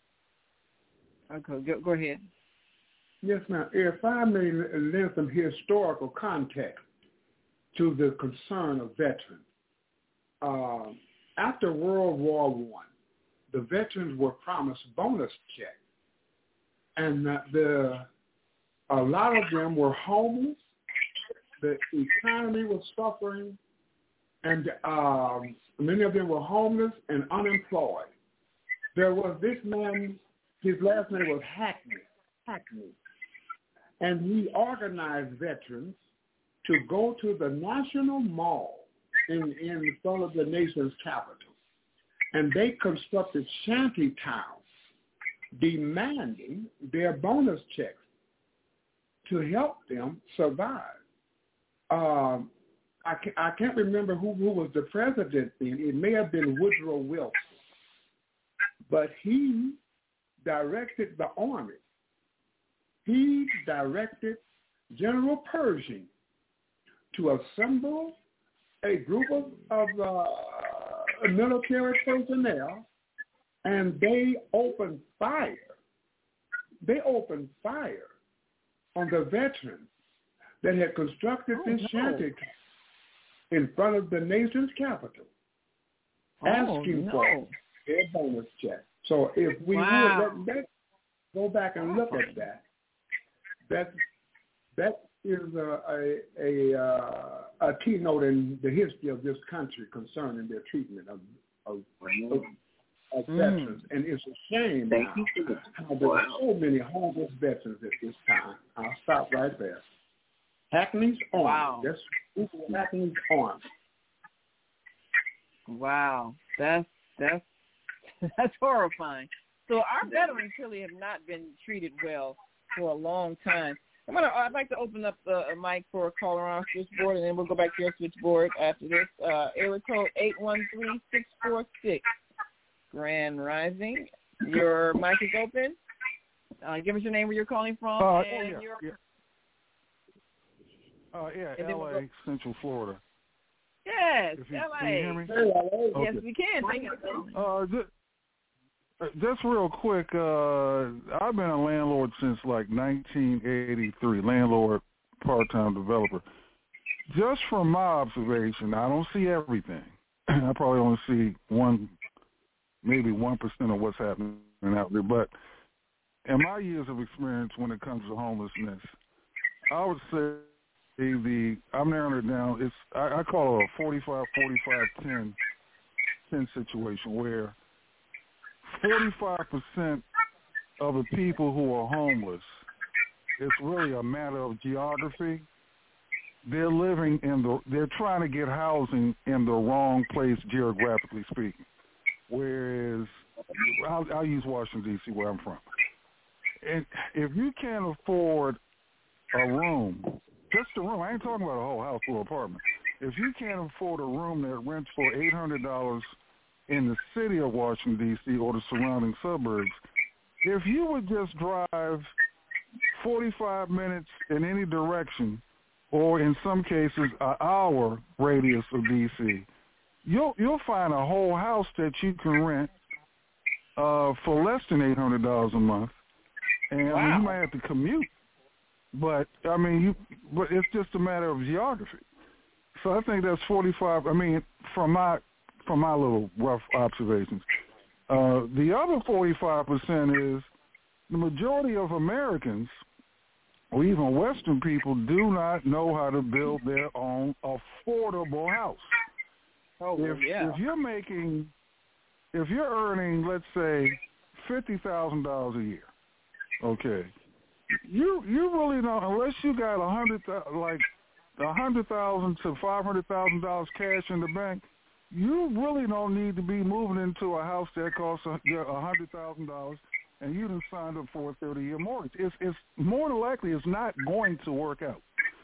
J: okay, go, go ahead.
G: Yes, ma'am. If I may lend some historical context to the concern of veterans. Uh, after World War One, the veterans were promised bonus checks, and that the a lot of them were homeless. The economy was suffering, and um, many of them were homeless and unemployed. There was this man, his last name was Hackney, Hackney, and he organized veterans to go to the National Mall in, in front of the nation's capital. And they constructed shanty towns demanding their bonus checks to help them survive. Um, I, can, I can't remember who, who was the president then. It may have been Woodrow Wilson. But he directed the army. He directed General Pershing to assemble a group of, of uh, military personnel, and they opened fire. They opened fire on the veterans that had constructed
J: oh,
G: this
J: no.
G: shanty in front of the nation's capital,
J: oh,
G: asking
J: no.
G: for their bonus check. So if we
J: wow.
G: would let, let go back and look at that, that that is a a a, uh, a keynote in the history of this country concerning their treatment of of, of, of
S: mm.
G: veterans, and it's a shame
S: Thank
G: now
S: you.
G: how there are so many homeless veterans at this time. I'll stop right there. Hackney's Army.
J: Wow.
G: That's Hackney's Army.
J: Wow, that's that's that's horrifying. So our veterans really have not been treated well for a long time. I'm gonna. I'd like to open up the, a mic for a caller on our switchboard, and then we'll go back to your switchboard after this. Uh, area code eight one three six four six. Grand Rising. Your mic is open. Uh, give us your name, where you're calling from,
U: Uh,
J: and
U: yeah,
J: your.
U: yeah. Uh, yeah,
J: and
U: L A,
J: we'll
U: Central Florida.
J: Yes,
U: you,
J: L A.
U: Can you hear me?
J: Yes,
U: Okay.
J: we can. Thank you.
U: Uh, just, just real quick, uh, I've been a landlord since like nineteen eighty-three, landlord part-time developer. Just from my observation, I don't see everything. I probably only see one, maybe one percent of what's happening out there. But in my years of experience when it comes to homelessness, I would say the I'm narrowing it down. It's I, I call it a forty-five, forty-five, ten, ten situation where forty-five percent of the people who are homeless, it's really a matter of geography. They're living in the, they're trying to get housing in the wrong place geographically speaking. Whereas, I'll, I'll use Washington, D C, where I'm from. And if you can't afford a room, just a room, I ain't talking about a whole house or apartment. If you can't afford a room that rents for eight hundred dollars in the city of Washington, D C, or the surrounding suburbs, if you would just drive forty-five minutes in any direction, or in some cases an hour radius of D C, you'll you'll find a whole house that you can rent uh, for less than eight hundred dollars a month, and wow. I mean, you might have to commute, but I mean, you but it's just a matter of geography. So I think that's forty-five. I mean, from my from my little rough observations, uh, the other forty-five percent is the majority of Americans, or even Western people, do not know how to build their own affordable house.
J: Oh,
U: if,
J: yeah.
U: if you're making, if you're earning, let's say, fifty thousand dollars a year, okay, you you really don't, unless you got a hundred, like a hundred thousand to five hundred thousand dollars cash in the bank, you really don't need to be moving into a house that costs a, a hundred thousand dollars. And you done signed up for a thirty-year mortgage. It's, it's more than likely it's not going to work out.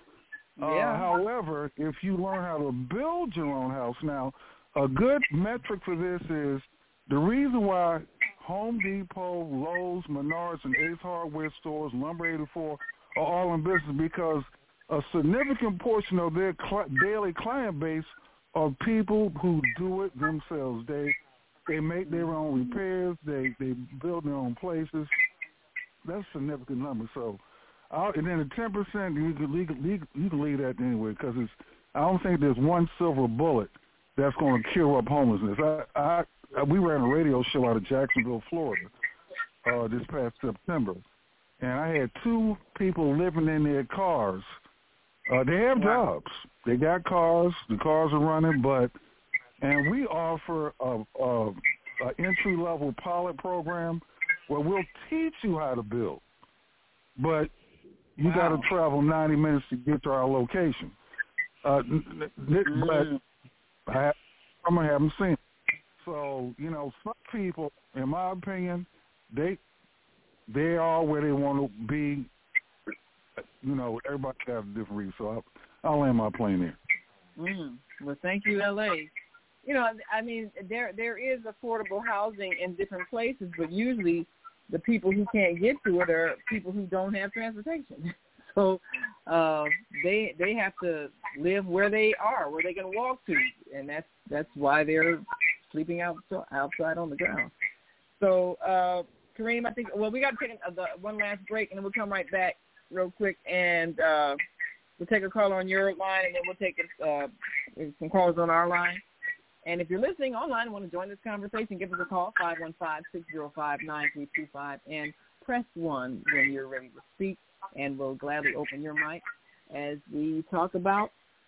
J: Yeah.
U: Uh, however, if you learn how to build your own house, now, a good metric for this is the reason why Home Depot, Lowe's, Menards, and Ace Hardware stores, Lumber eighty-four, are all in business because a significant portion of their cl- daily client base are people who do it themselves. They They make their own repairs. They they build their own places. That's a significant number. So, I'll, and then the ten percent you can leave, leave, you can leave that anyway because it's. I don't think there's one silver bullet that's going to cure up homelessness. I, I we ran a radio show out of Jacksonville, Florida, uh, this past September, and I had two people living in their cars. Uh, they have wow. jobs. They got cars. The cars are running, but. And we offer a, a, a entry-level pilot program where we'll teach you how to build, but you wow. got to travel ninety minutes to get to our location. Uh, mm. But I, I'm gonna have them seen. So you know, some people, in my opinion, they they are where they want to be. You know, everybody has a different reason. So I'll, I'll land my plane there.
J: Mm. Well, thank you, L A. You know, I mean, there there is affordable housing in different places, but usually the people who can't get to it are people who don't have transportation. So uh, they they have to live where they are, where they can walk to, and that's that's why they're sleeping out outside on the ground. So, uh, Kareem, I think well, we got to take a, the, one last break, and then we'll come right back real quick, and uh, we'll take a call on your line, and then we'll take uh, some calls on our line. And if you're listening online and want to join this conversation, give us a call, five one five, six zero five, nine three two five, and press one when you're ready to speak, and we'll gladly open your mic as we talk about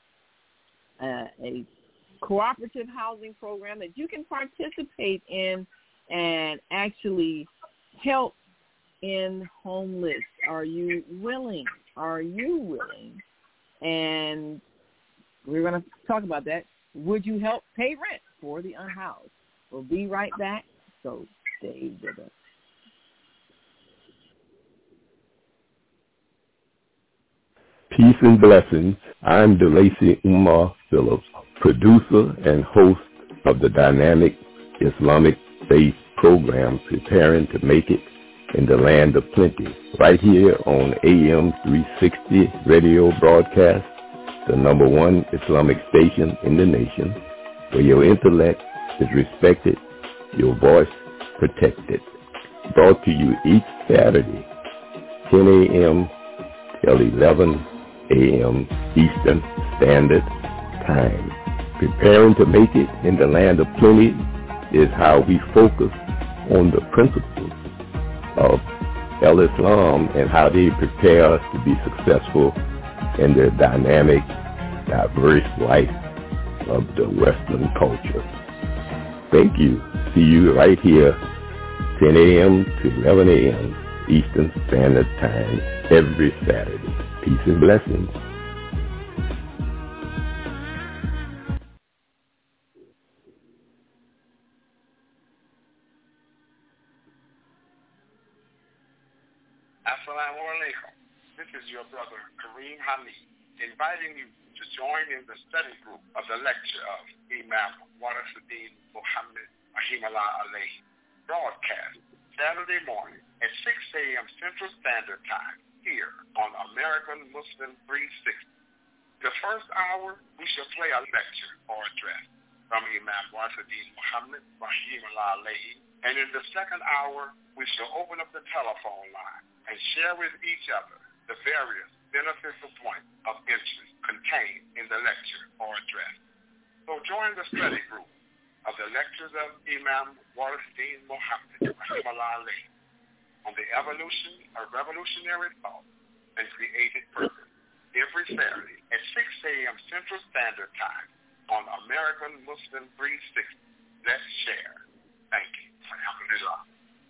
J: uh, a cooperative housing program that you can participate in and actually help in homeless. Are you willing? Are you willing? And we're going to talk about that. Would you help pay rent for the unhoused? We'll be right back, so stay with us.
B: Peace and blessings. I'm DeLacy Umar Phillips, producer and host of the dynamic Islamic faith program, Preparing to Make It in the Land of Plenty, right here on A M three sixty radio broadcast, the number one Islamic station in the nation, where your intellect is respected, your voice protected. Brought to you each Saturday, ten a.m. till eleven a.m. Eastern Standard Time. Preparing to make it in the land of plenty is how we focus on the principles of El-Islam and how they prepare us to be successful in the dynamic, diverse life of the Western culture. Thank you. See you right here, ten a.m. to eleven a.m. Eastern Standard Time every Saturday. Peace and blessings.
F: Assalamu alaikum. This is your brother Kareem Hamid, inviting you to join in the study group of the lecture of Imam Warasaddin Muhammad Rahimullah Alayhi, broadcast Saturday morning at six a.m. Central Standard Time here on American Muslim three sixty. The first hour, we shall play a lecture or address from Imam Warasaddin Muhammad Rahimullah Alayhi, and in the second hour, we shall open up the telephone line and share with each other the various beneficial points of interest contained in the lecture or address. So join the study group of the lectures of Imam Warasaddin Muhammad Rahimullah Alayhi on the evolution of revolutionary thought and creative purpose every Saturday at six a.m. Central Standard Time on American Muslim three sixty. Let's share. Thank you. Alhamdulillah.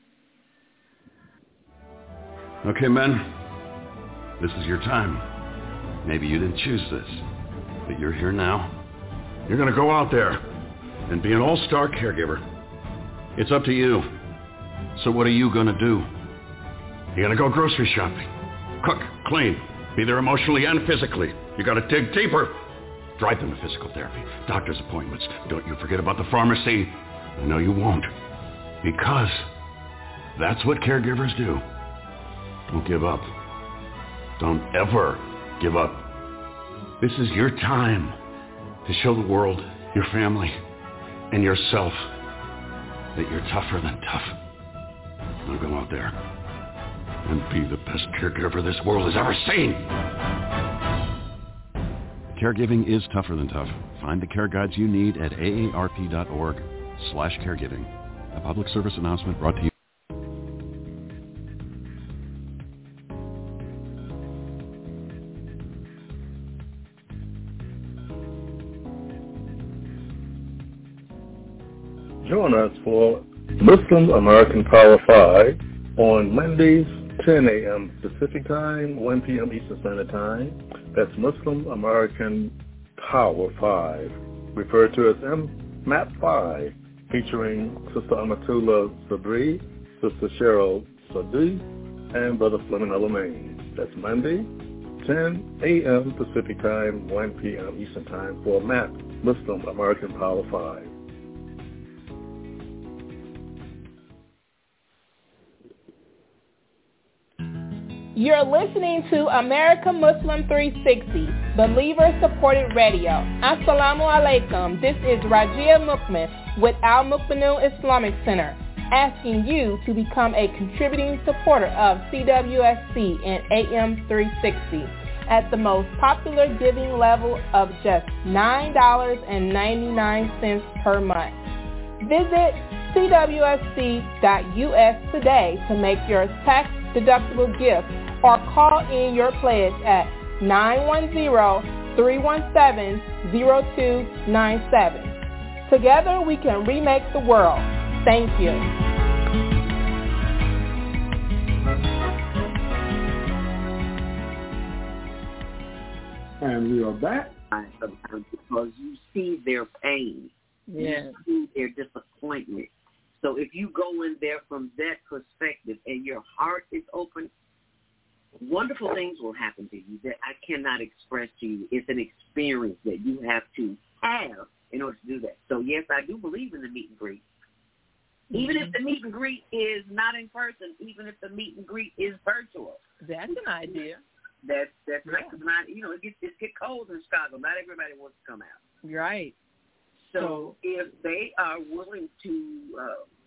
D: Okay, men, this is your time. Maybe you didn't choose this, but you're here now. You're going to go out there and be an all-star caregiver. It's up to you. So what are you going to do? You're going to go grocery shopping, cook, clean, be there emotionally and physically. You got to dig deeper. Drive them to physical therapy, doctor's appointments. Don't you forget about the pharmacy. I know you won't, because that's what caregivers do. Don't give up. Don't ever give up. This is your time to show the world, your family, and yourself that you're tougher than tough. Now go out there and be the best caregiver this world has ever seen. Caregiving is tougher than tough. Find the care guides you need at aarp.org slash caregiving. A public service announcement brought to you.
V: Join us for Muslim American Power five on Mondays, ten a.m. Pacific Time, one p.m. Eastern Standard Time. That's Muslim American Power five, referred to as M M A P five, featuring Sister Amatullah Sabri, Sister Cheryl Sadi, and Brother Fleming Alamain. That's Monday, ten a.m. Pacific Time, one p.m. Eastern Time for M A P, Muslim American Power five.
W: You're listening to America Muslim three sixty, Believer-Supported Radio. Assalamu alaikum. This is Rajia Mukmin with Al Mukminu Islamic Center, asking you to become a contributing supporter of C W S C and A M three sixty at the most popular giving level of just nine dollars and ninety-nine cents per month. Visit C W S C dot U S today to make your tax-deductible gift or call in your pledge at nine one zero, three one seven, zero two nine seven. Together we can remake the world. Thank you.
G: And we are back.
S: Because you see their pain.
J: Yeah.
S: You see their disappointment. So if you go in there from that perspective and your heart is open, wonderful things will happen to you that I cannot express to you. It's an experience that you have to have in order to do that. So, yes, I do believe in the meet and greet. Even if the meet and greet is not in person, even if the meet and greet is virtual.
J: That's an idea.
S: That's, that's
J: yeah.
S: not, you know, it gets, it gets cold in Chicago. Not everybody wants to come out.
J: Right.
S: So if they are willing to uh,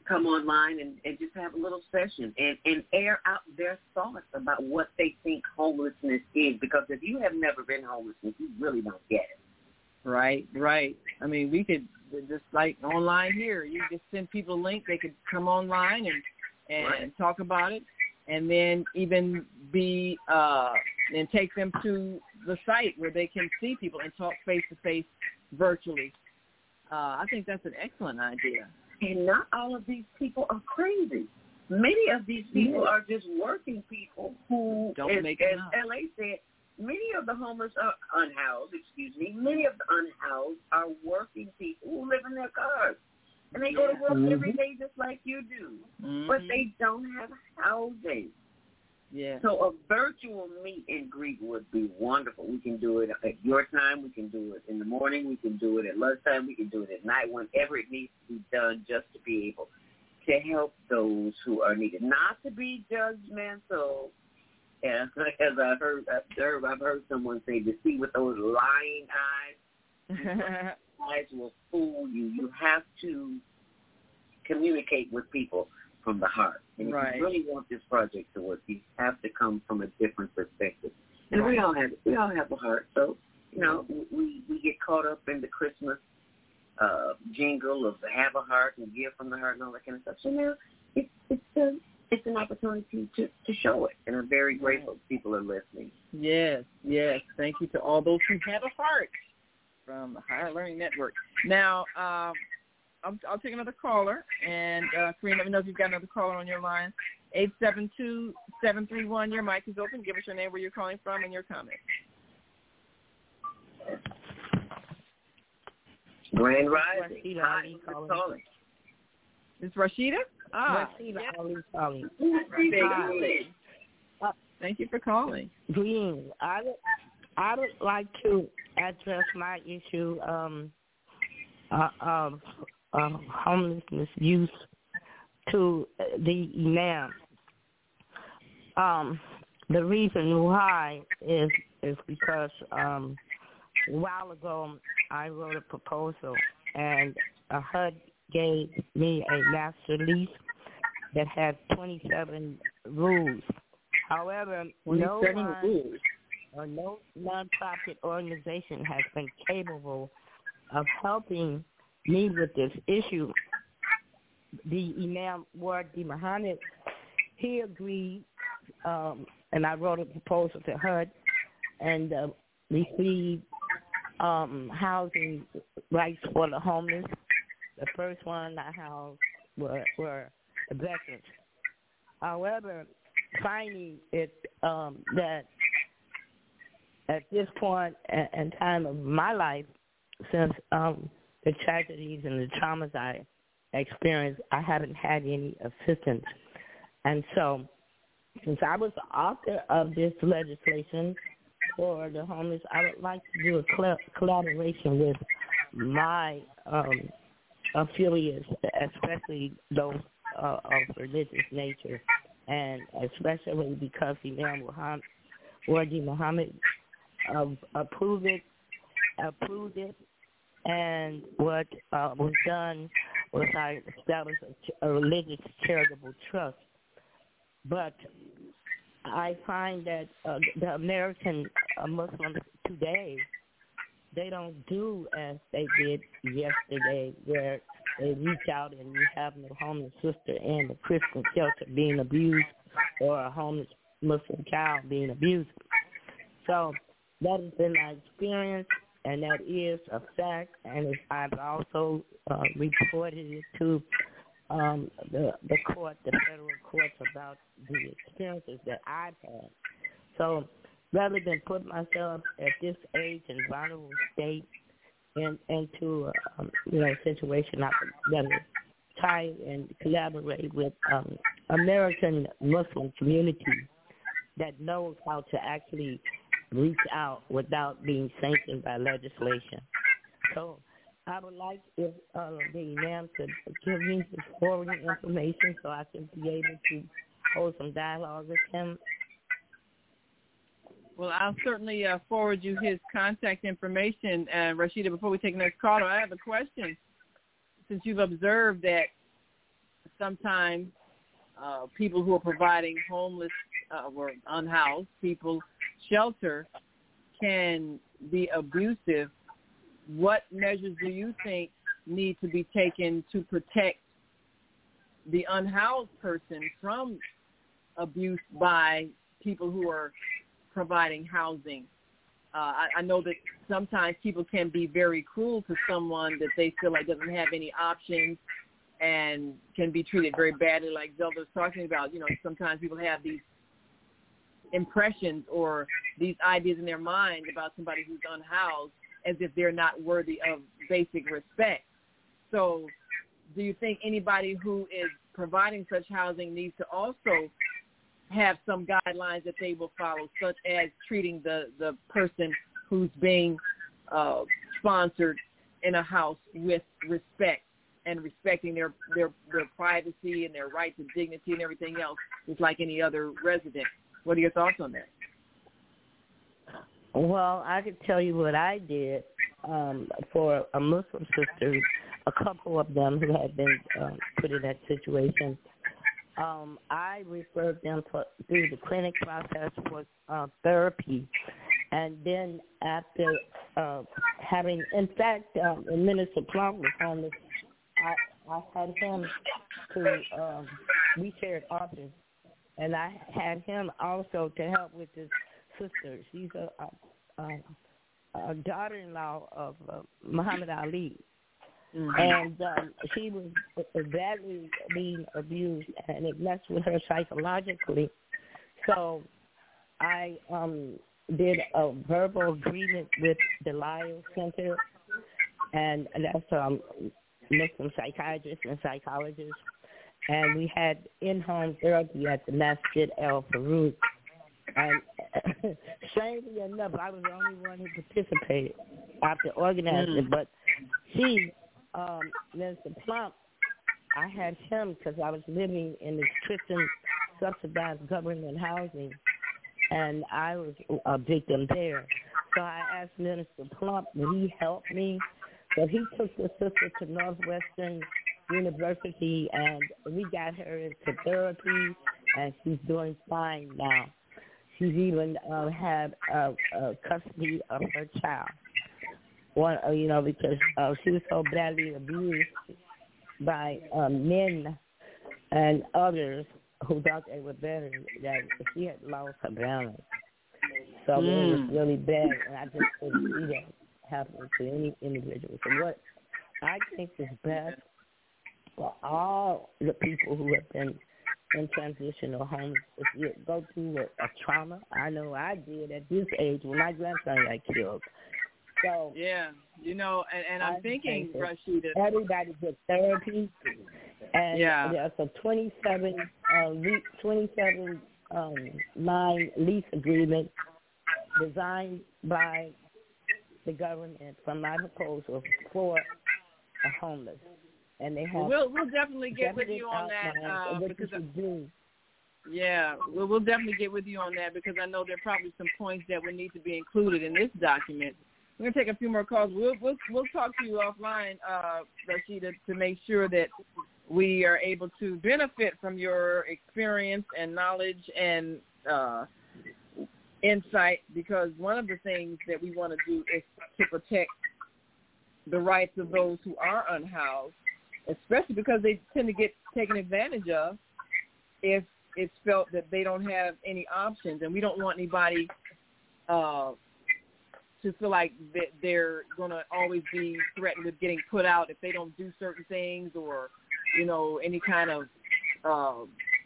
S: come online and, and just have a little session and, and air out their thoughts about what they think homelessness is. Because if you have never been homeless, you really don't get it.
J: Right, right. I mean, we could just like online here. You just send people a link. They could come online and and right. talk about it, and then even be uh, and take them to the site where they can see people and talk face to face virtually. Uh, I think that's an excellent idea.
S: And not all of these people are crazy. Many of these people
J: yeah.
S: are just working people who,
J: don't
S: as,
J: make
S: as
J: enough.
S: L A said, many of the homeless are unhoused, excuse me, many of the unhoused are working people who live in their cars. And they go to work
J: mm-hmm.
S: every day just like you do.
J: Mm-hmm.
S: But they don't have housing.
J: Yeah.
S: So a virtual meet and greet would be wonderful. We can do it at your time. We can do it in the morning. We can do it at lunchtime. We can do it at night, whenever it needs to be done, just to be able to help those who are needed. Not to be judgmental. As, as I heard, I've heard, I've heard someone say, to see with those lying eyes, eyes will fool you. You have to communicate with people from the heart. And
J: right.
S: if you really want this project to work, you have to come from a different perspective. And we all have we all have a heart. So, you know, we, we get caught up in the Christmas uh, jingle of have a heart and give from the heart and all that kind of stuff. So now it's it's a, it's an opportunity to, to show it. And I'm very grateful that people are listening.
J: Yes, yes. Thank you to all those who have a heart from the Higher Learning Network. Now, um, I'll, I'll take another caller, and uh, Kareem, let me know if you've got another caller on your line. eight seven two, seven three one, your mic is open. Give us your name, where you're calling from, and your comment.
S: Grand Rising. Rashida, hi, who's calling? calling?
J: It's Rashida? Ah,
E: Rashida,
J: yes.
E: Ali calling.
J: Hi. Uh, Thank you for calling.
E: Greetings. I would, I would like to address my issue um, uh, of uh, homelessness use to the imam. Um, the reason why is is because um, a while ago I wrote a proposal and a H U D gave me a master lease that had twenty-seven rules. However, no one
J: rules.
E: or no nonprofit organization has been capable of helping me with this issue. The Imam Wardi Muhammad, he agreed, um, and I wrote a proposal to H U D and uh, received um, housing rights for the homeless. The first one I housed were, were the veterans. However, finding it um, that at this point and time of my life, since um, the tragedies and the traumas I experienced, I haven't had any assistance. And so, since I was the author of this legislation for the homeless, I would like to do a cl- collaboration with my um, affiliates, especially those uh, of religious nature, and especially because Imam Muhammad, Wardi Muhammad uh, approved it, approved it, and what uh, was done was I established a, a religious charitable trust. But I find that uh, the American uh, Muslims today, they don't do as they did yesterday, where they reach out and you have a homeless sister in a Christian shelter being abused or a homeless Muslim child being abused. So that has been my experience, and that is a fact, and I've also uh, reported it to um, the, the court, the federal courts, about the experiences that I've had. So rather than put myself at this age and vulnerable state in, into a um, you know, situation, I would rather try and collaborate with um, American Muslim community that knows how to actually reach out without being sanctioned by legislation. So I would like if uh, the imam could give me his forwarding information so I can be able to hold some dialogue with him.
J: Well, I'll certainly uh, forward you his contact information. Uh, Rashida, before we take the next caller, I have a question. Since you've observed that sometimes uh, people who are providing homeless uh, or unhoused people shelter can be abusive. What measures do you think need to be taken to protect the unhoused person from abuse by people who are providing housing? Uh, I, I know that sometimes people can be very cruel to someone that they feel like doesn't have any options and can be treated very badly, like Zelda was talking about. You know, sometimes people have these impressions or these ideas in their mind about somebody who's unhoused as if they're not worthy of basic respect. So do you think anybody who is providing such housing needs to also have some guidelines that they will follow, such as treating the, the person who's being uh, sponsored in a house with respect and respecting their, their, their privacy and their right to dignity and everything else, just like any other resident? What are your thoughts on that?
E: Well, I could tell you what I did um, for a Muslim sister, a couple of them who had been um, put in that situation. Um, I referred them to, through the clinic process for uh, therapy. And then after uh, having, in fact, um, when Minister Plump was on this, I, I had him to, um, we shared office, and I had him also to help with this sister. She's a, a, a daughter-in-law of uh, Muhammad Ali. Mm-hmm. And um, she was badly being abused, and it messed with her psychologically. So I um, did a verbal agreement with the Lyle Center, and that's um, Muslim psychiatrists and psychologists. And we had in-home therapy at the Masjid Al Farouk. And strangely enough, I was the only one who participated after organizing mm. it. But she, um, Mister Plump, I had him because I was living in this Christian subsidized government housing, and I was a victim there. So I asked Minister Plump, would he help me? So he took the sister to Northwestern University, and we got her into therapy, and she's doing fine now. She's even uh, had uh, uh, custody of her child. One, uh, you know, because uh, she was so badly abused by uh, men and others who thought they were better, that she had lost her balance. So mm. it was really bad, and I just couldn't see that happening to any individual. So what I think is best for all the people who have been in transitional homes, if you go through a, a trauma, I know I did at this age when my grandson got killed. So
J: yeah, you know, and, and I'm I thinking, Rashida,
E: everybody gets therapy, and
J: yeah.
E: there's a twenty-seven, uh, twenty-seven um, line lease agreement designed by the government from my proposal for a homeless. And they have
J: we'll we'll definitely get with you on that uh, because I, yeah, we'll we'll definitely get with you on that because I know there are probably some points that would need to be included in this document. We're gonna take a few more calls. We'll we'll we'll talk to you offline, uh, Rashida, to make sure that we are able to benefit from your experience and knowledge and uh, insight. Because one of the things that we want to do is to protect the rights of those who are unhoused, especially because they tend to get taken advantage of if it's felt that they don't have any options. And we don't want anybody uh, to feel like that they're going to always be threatened with getting put out if they don't do certain things or, you know, any kind of uh,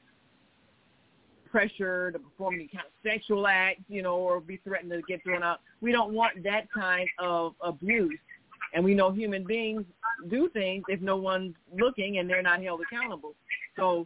J: pressure to perform any kind of sexual act, you know, or be threatened to get thrown out. We don't want that kind of abuse. And we know human beings do things if no one's looking and they're not held accountable. So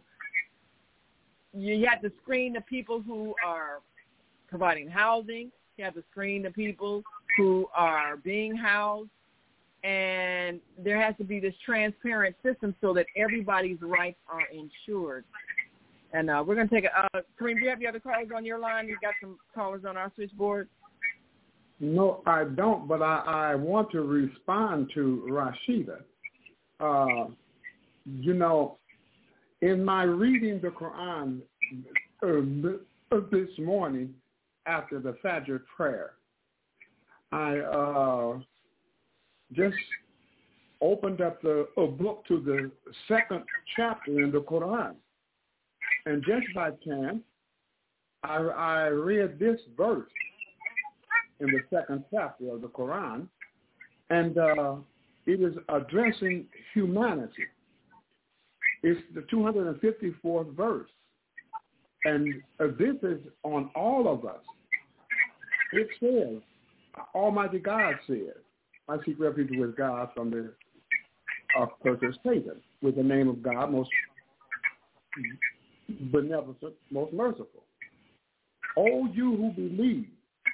J: you have to screen the people who are providing housing. You have to screen the people who are being housed. And there has to be this transparent system so that everybody's rights are ensured. And uh, we're going to take a uh, – Kareem, do you have the other callers on your line? You've got some callers on our switchboard.
G: No, I don't, but I, I want to respond to Rashida. Uh, you know, In my reading the Quran uh, this morning after the Fajr prayer, I uh, just opened up the, a book to the second chapter in the Quran. And just by chance, I, I read this verse in the second chapter of the Quran, and uh, it is addressing humanity. It's the two hundred fifty-fourth verse, and uh, this is on all of us. It says, Almighty God says, I seek refuge with God from the uh, curse of Satan, with the name of God, most benevolent, most merciful. O you who believe,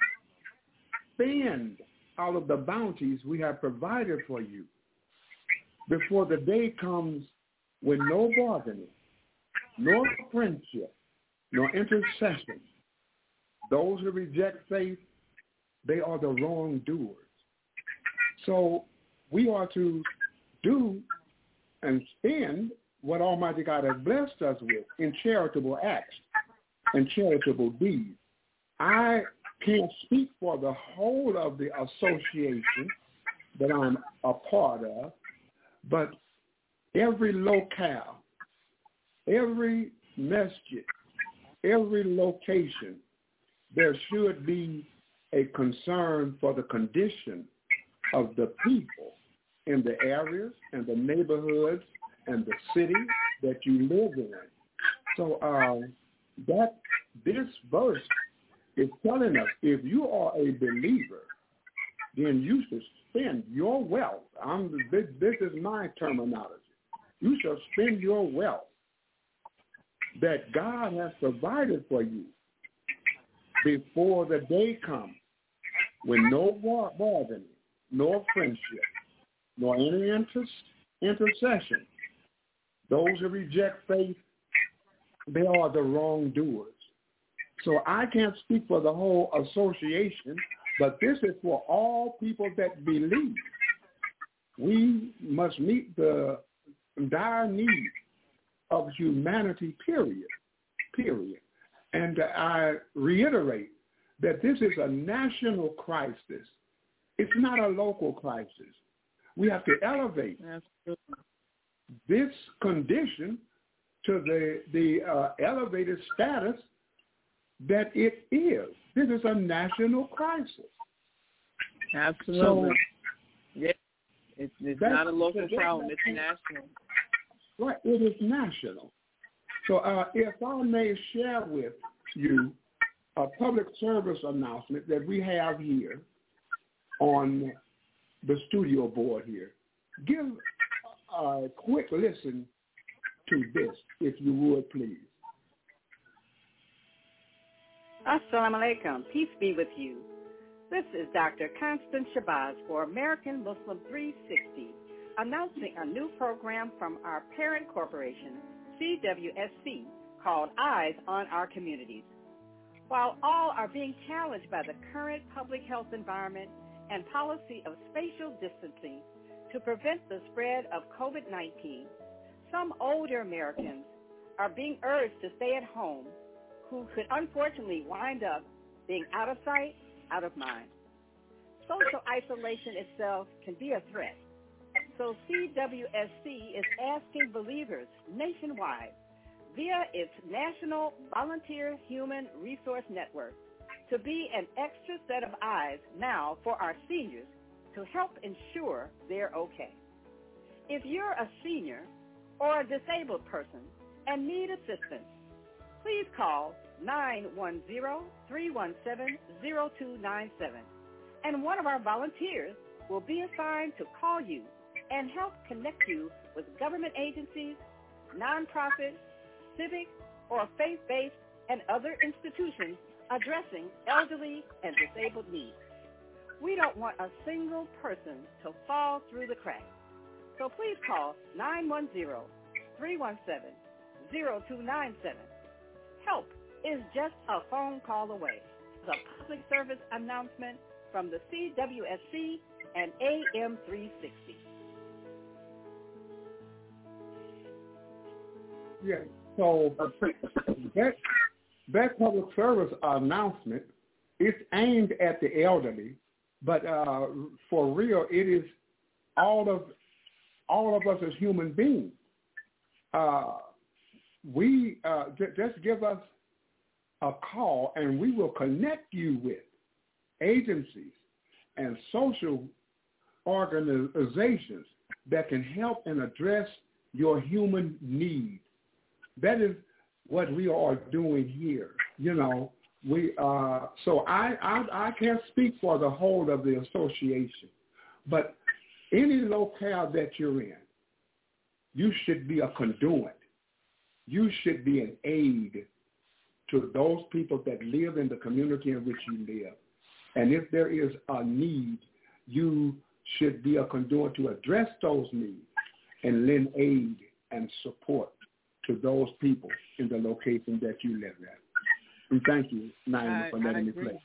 G: spend out of the bounties we have provided for you before the day comes when no bargaining, nor friendship, nor intercession. Those who reject faith, they are the wrongdoers. So we are to do and spend what Almighty God has blessed us with in charitable acts and charitable deeds. I can't speak for the whole of the association that I'm a part of, but every locale, every masjid, every location, there should be a concern for the condition of the people in the areas and the neighborhoods and the city that you live in. So uh, that this verse is telling us, if you are a believer, then you should spend your wealth. I'm, this, this is my terminology. You shall spend your wealth that God has provided for you before the day comes when no bargaining, nor friendship, nor any inter- intercession. Those who reject faith, they are the wrongdoers. So I can't speak for the whole association, but this is for all people that believe. We must meet the dire need of humanity, period, period. And I reiterate that this is a national crisis. It's not a local crisis. We have to elevate this condition to the, the uh, elevated status that it is. This is a national crisis.
J: Absolutely.
G: So,
J: yeah. It's, it's not a local problem. It's national.
G: Right. It is national. So uh, if I may share with you a public service announcement that we have here on the studio board here. Give a quick listen to this, if you would, please.
H: Assalamu alaikum. Peace be with you. This is Doctor Constance Shabazz for American Muslim three sixty, announcing a new program from our parent corporation, C W S C, called Eyes on Our Communities. While all are being challenged by the current public health environment and policy of spatial distancing to prevent the spread of COVID nineteen, some older Americans are being urged to stay at home who could unfortunately wind up being out of sight, out of mind. Social isolation itself can be a threat. So C W S C is asking believers nationwide via its National Volunteer Human Resource Network to be an extra set of eyes now for our seniors to help ensure they're okay. If you're a senior or a disabled person and need assistance, please call nine one zero, three one seven, zero two nine seven, and one of our volunteers will be assigned to call you and help connect you with government agencies, nonprofits, civic or faith-based and other institutions addressing elderly and disabled needs. We don't want a single person to fall through the cracks. So please call nine one zero, three one seven, zero two nine seven. Help is just a phone call away. It's a public service announcement from the C W S C and A M three sixty.
G: Yeah. So that that public service announcement is aimed at the elderly, but uh, for real, it is all of all of us as human beings. Uh, we uh, j- just give us a call, and we will connect you with agencies and social organizations that can help and address your human needs. That is what we are doing here. You know, we uh, so I, I I can't speak for the whole of the association, but any locale that you're in, you should be a conduit. You should be an aid to those people that live in the community in which you live. And if there is a need, you should be a conduit to address those needs and lend aid and support to those people in the location that you live at. And thank you, Naima, for letting me play.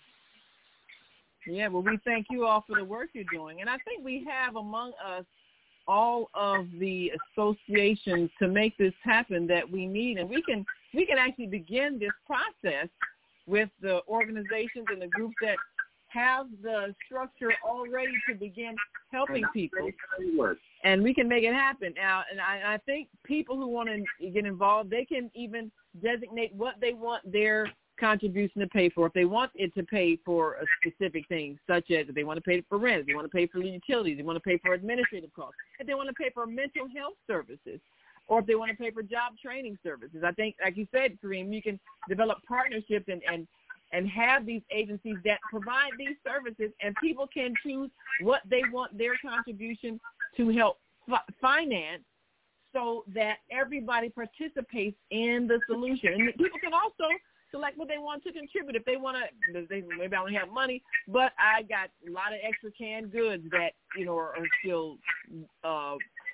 J: Yeah, well, we thank you all for the work you're doing. And I think we have among us all of the associations to make this happen that we need. And we can we can actually begin this process with the organizations and the groups that have the structure already to begin helping people. And we can make it happen. Now, and I, I think people who want to get involved, they can even designate what they want their contribution to pay for. If they want it to pay for a specific thing, such as if they want to pay for rent, if they want to pay for utilities, they want to pay for administrative costs, if they want to pay for mental health services, or if they want to pay for job training services. I think, like you said, Kareem, you can develop partnerships and, and, and have these agencies that provide these services, and people can choose what they want their contribution to help f- finance so that everybody participates in the solution. And people can also select what they want to contribute. If they want to, they, maybe I don't have money, but I got a lot of extra canned goods that, you know, are, are still uh,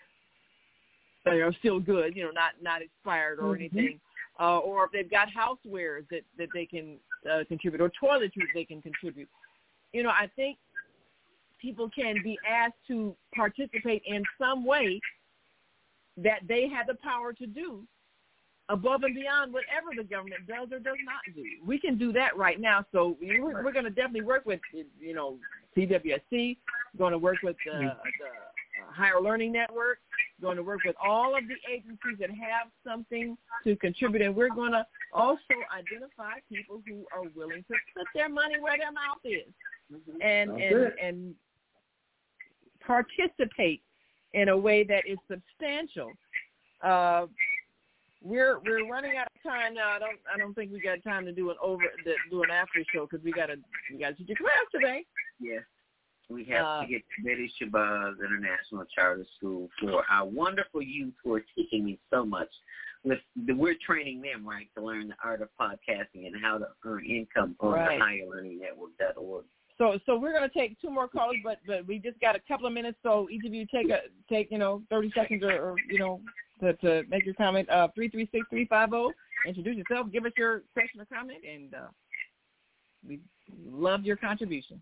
J: are still good, you know, not, not expired or
G: Mm-hmm.
J: anything. Uh, or if they've got housewares that, that they can uh, contribute, or toiletries they can contribute. You know, I think people can be asked to participate in some way that they have the power to do above and beyond whatever the government does or does not do. We can do that right now. So we're, we're going to definitely work with, you know, C W S C, going to work with the, the Higher Learning Network, going to work with all of the agencies that have something to contribute. And we're going to also identify people who are willing to put their money where their mouth is and, and, and participate in a way that is substantial. Uh, We're we're running out of time now. I don't I don't think we got time to do an over the, do an after show because we got to we got to teach a class today.
S: Yes, we have
J: uh,
S: to get to Betty Shabazz International Charter School for our wonderful youth who are teaching me so much. With the, we're training them right to learn the art of podcasting and how to earn income on
J: right.
S: the Higher Learning Network dot org.
J: So so we're gonna take two more callers, but but we just got a couple of minutes. So each of you take a take you know thirty seconds or, or you know. To, to make your comment, uh, three three six, three five zero. Introduce yourself, give us your question or comment, and uh, we love your contribution.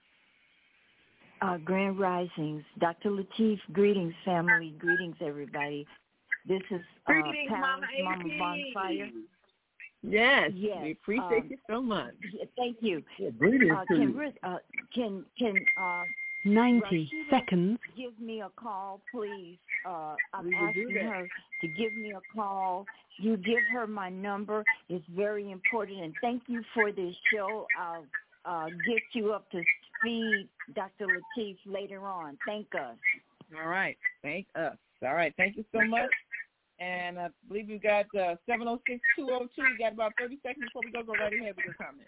K: Uh, Grand Risings. Doctor Lateef, greetings, family. Greetings, everybody. This is uh,
J: Greetings,
K: Paris,
J: Mama
K: Mama Bonfire.
J: Yes,
K: yes,
J: we appreciate
K: um,
J: you so much.
K: Thank you.
G: Yeah, greetings
K: uh,
G: to
K: can,
G: you.
K: uh, can, can, uh,
C: ninety
K: Rashida
C: seconds.
K: give me a call, please. Uh, I'm
J: We will do
K: asking
J: that.
K: her to give me a call. You give her my number. It's very important. And thank you for this show. I'll uh, get you up to speed, Doctor Lateef, later on. Thank us.
J: All right. Thank us. All right. Thank you so much. And I believe you got uh, seven oh six, two oh two. You got about thirty seconds before we go. Go right ahead with your comment.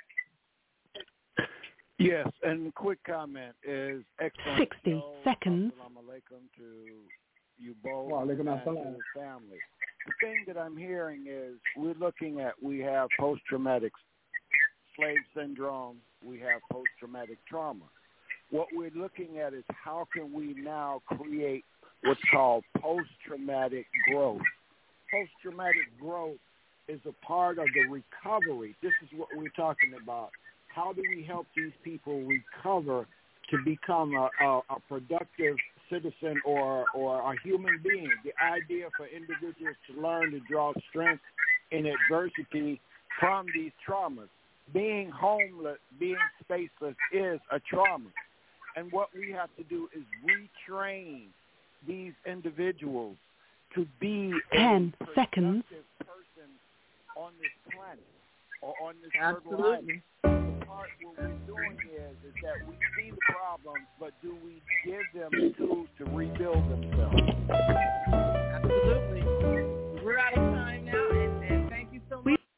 T: Yes, and quick comment is excellent.
C: sixty
T: show.
C: seconds.
T: Assalamu alaikum to you both
G: Wa alaikum
T: and to
G: assalam.
T: the family. The thing that I'm hearing is we're looking at, we have post-traumatic slave syndrome, we have post-traumatic trauma. What we're looking at is how can we now create what's called post-traumatic growth. Post-traumatic growth is a part of the recovery. This is what we're talking about. How do we help these people recover to become a, a, a productive
L: citizen or, or a human being. The idea for individuals to learn to draw strength in adversity from these traumas. Being homeless, being spaceless is a trauma. And what we have to do is retrain these individuals to be
M: ten
L: a
M: seconds
L: person on this planet or on this
J: Absolutely.
L: earth. Part what we're doing is, is that we see the problems, but do we give them the tools to rebuild themselves?
J: Absolutely. We're out of time now, and, and thank you so much.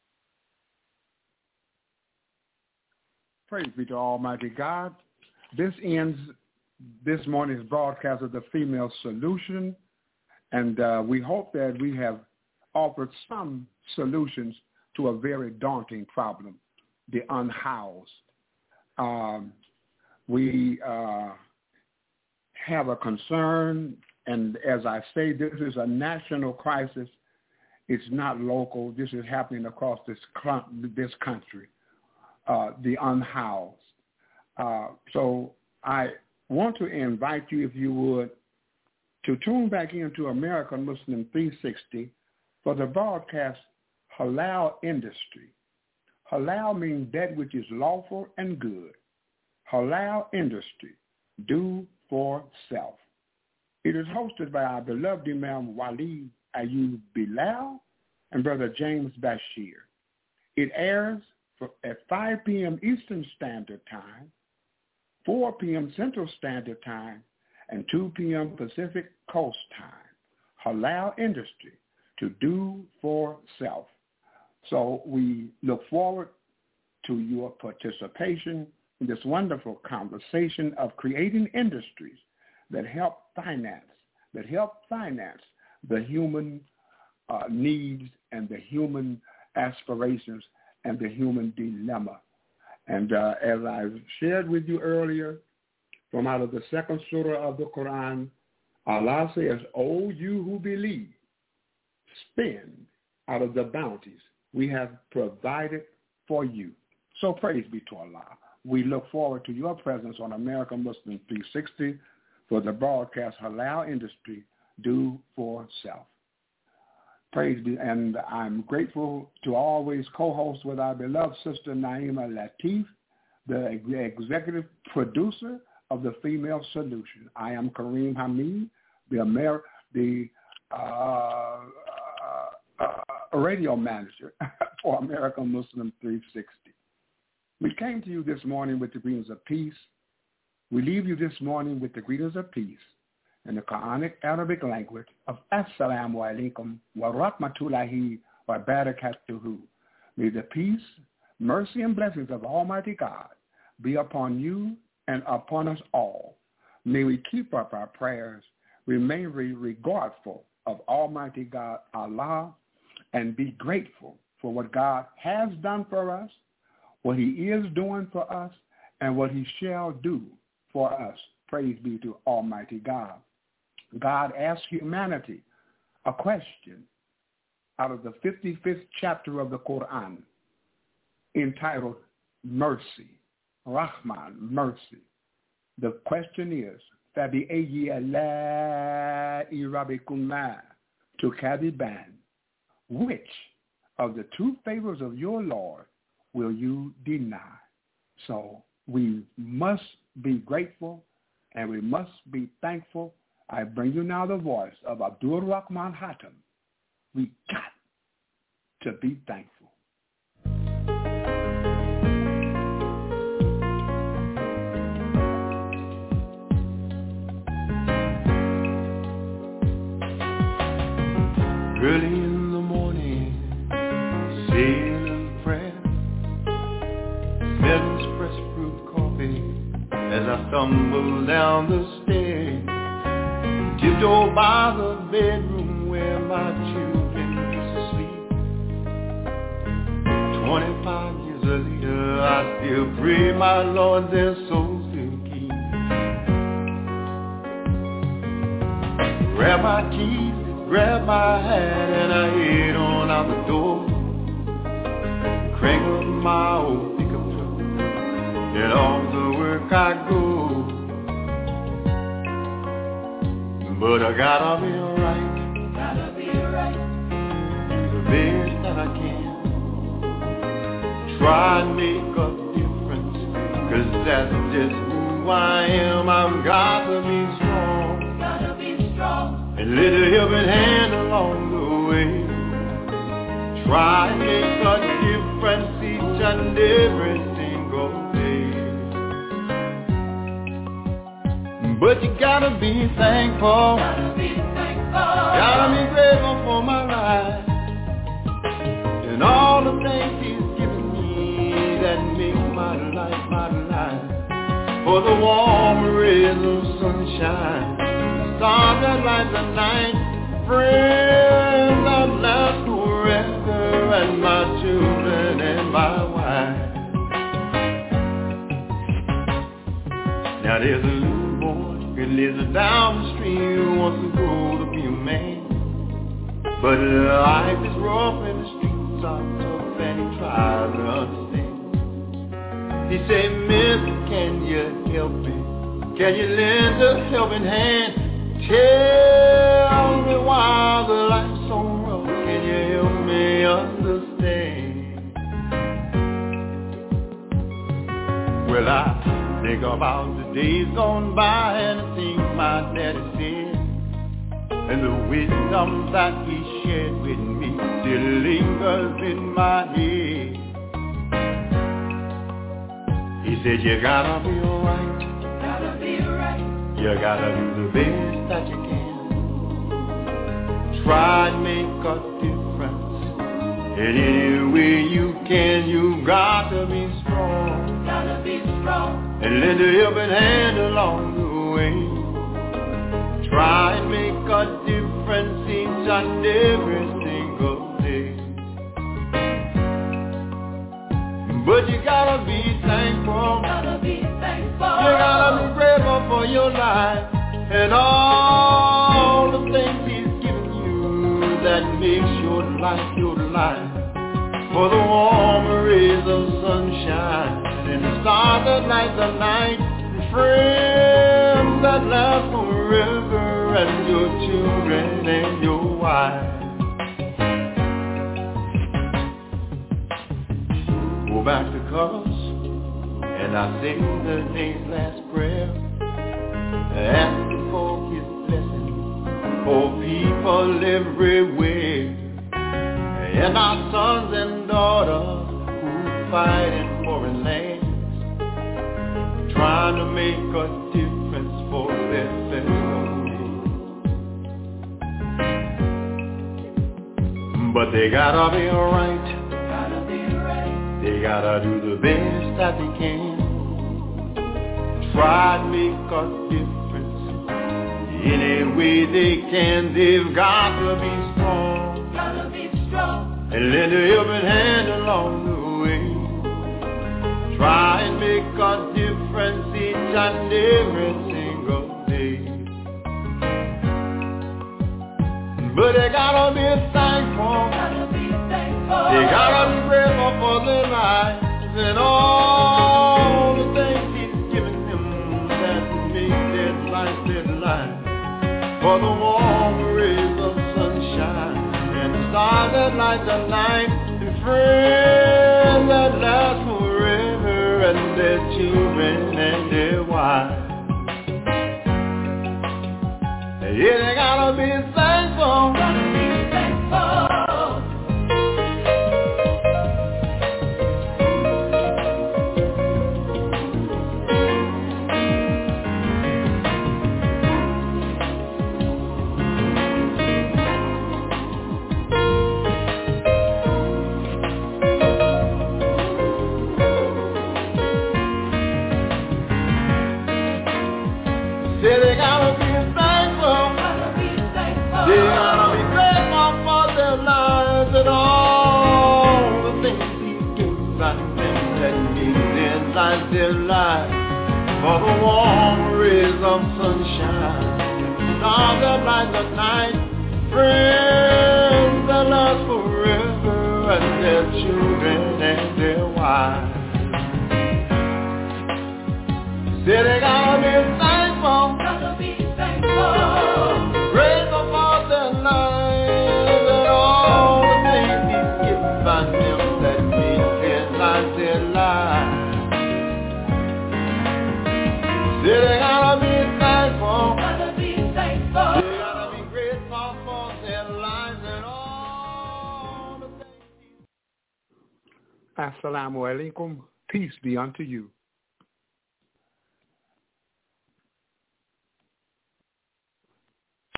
G: Praise be to Almighty God. This ends this morning's broadcast of the Female Solution, and uh, we hope that we have offered some solutions to a very daunting problem, the unhoused. Um, we uh, have a concern, and as I say, this is a national crisis. It's not local. This is happening across this this country, uh, the unhoused. Uh, so I want to invite you, if you would, to tune back into American Muslim three sixty for the broadcast Halal Industry. Halal means that which is lawful and good. Halal Industry, do for self. It is hosted by our beloved Imam Waleed Ayub Bilal and Brother James Bashir. It airs for, at five p.m. Eastern Standard Time, four p.m. Central Standard Time, and two p.m. Pacific Coast Time. Halal Industry, to do for self. So we look forward to your participation in this wonderful conversation of creating industries that help finance, that help finance the human uh, needs and the human aspirations and the human dilemma. And uh, as I've shared with you earlier, from out of the second surah of the Quran, Allah says, "O you who believe, spend out of the bounties we have provided for you." So praise be to Allah. We look forward to your presence on American Muslim three sixty for the broadcast Halal Industry, do for self. Praise be, and I'm grateful to always co-host with our beloved sister Naima Latif, the executive producer of the Female Solution. I am Kareem Hamid, the Amer- the uh, uh, uh, radio manager for American Muslim three sixty. We came to you this morning with the greetings of peace. We leave you this morning with the greetings of peace in the Quranic Arabic language of Assalamu alaikum wa rahmatullahi wa barakatuhu. May the peace, mercy, and blessings of Almighty God be upon you and upon us all. May we keep up our prayers, remain regardful of Almighty God, Allah, and be grateful for what God has done for us, what he is doing for us, and what he shall do for us. Praise be to Almighty God. God asked humanity a question out of the fifty-fifth chapter of the Quran entitled Mercy, Rahman, mercy. The question is, فَبِأَيِّ آلَاءِ رَبِّكُمَا تُكَذِّبَانِ? Which of the two favors of your Lord will you deny? So we must be grateful and we must be thankful. I bring you now the voice of Abdul Rahman Hatem. We got to be thankful.
N: Early in the morning, saying a prayer, smelling fresh brewed coffee as I stumble down the stairs, tiptoe by the bedroom where my children used to sleep. Twenty-five years later, I still pray my Lord their souls to keep. Grab my keys, grab my hat, and I head on out the door. Crank up my old pickup truck, and off to work I go. but I gotta be right, gotta be right, the best that I can. Try and make a difference, cause that's just who I am. I've got to be strong, gotta be strong, and let a helping hand along the way. Try and make a difference each and every single day. But you gotta be thankful, gotta be thankful, gotta be grateful for my life and all the things He's given me that make my life, my life. For the warm rays of sunshine, the stars that light the night, friends that last forever, and my children and my wife. Now there's a little boy who lives down the street who wants to grow to be a man, but life is rough and the streets are tough and he tries to understand. He said, Mister, can you help me? Can you lend a helping hand? Tell me why the life's so rough. Can you help me understand? Well, I think about the days gone by and the things my daddy said, and the wisdom that he shared with me still lingers in my head. He said, you gotta be alright, gotta be right, you gotta do the best that you can. Try and make a difference in any way you can. You gotta be strong, gotta be strong, and lend a helping hand along the way. Try and make a difference each and every single day. But you gotta be thankful, gotta be thankful, you gotta be grateful for your life and all the things He's given you that makes your life your life. For the warm rays of sunshine and the stars that light the night, and friends that last forever, and your children and your wife. Go back to colors, and I sing the day's last prayer, asking for His blessing for people everywhere, and our sons and daughters who fight in foreign lands, trying to make a difference for their fellow men. But they gotta be alright, they gotta do the best that they can. Try to make a difference any way they can. They've got to be strong, gotta be strong, and lend a helping hand along the way. Try and make a difference each and every single day. But they gotta be thankful, gotta be thankful, they gotta be grateful for their lives and all the things He's given them that make their life their life. For the warm rays of sunshine and the stars that light the night, and friends that last forever, and their children and their wives. Yeah, they gotta be thankful, gotta be thankful. Their life for the warm rays of sunshine, stars that light the night, friends that last forever, and their children and their wives. Say they gotta be thankful, gotta be thankful. their lives. Say they gotta be thankful. Gotta be thankful. They gotta be grateful for their lives and all the things.
F: Assalamu alaikum. Peace be unto you.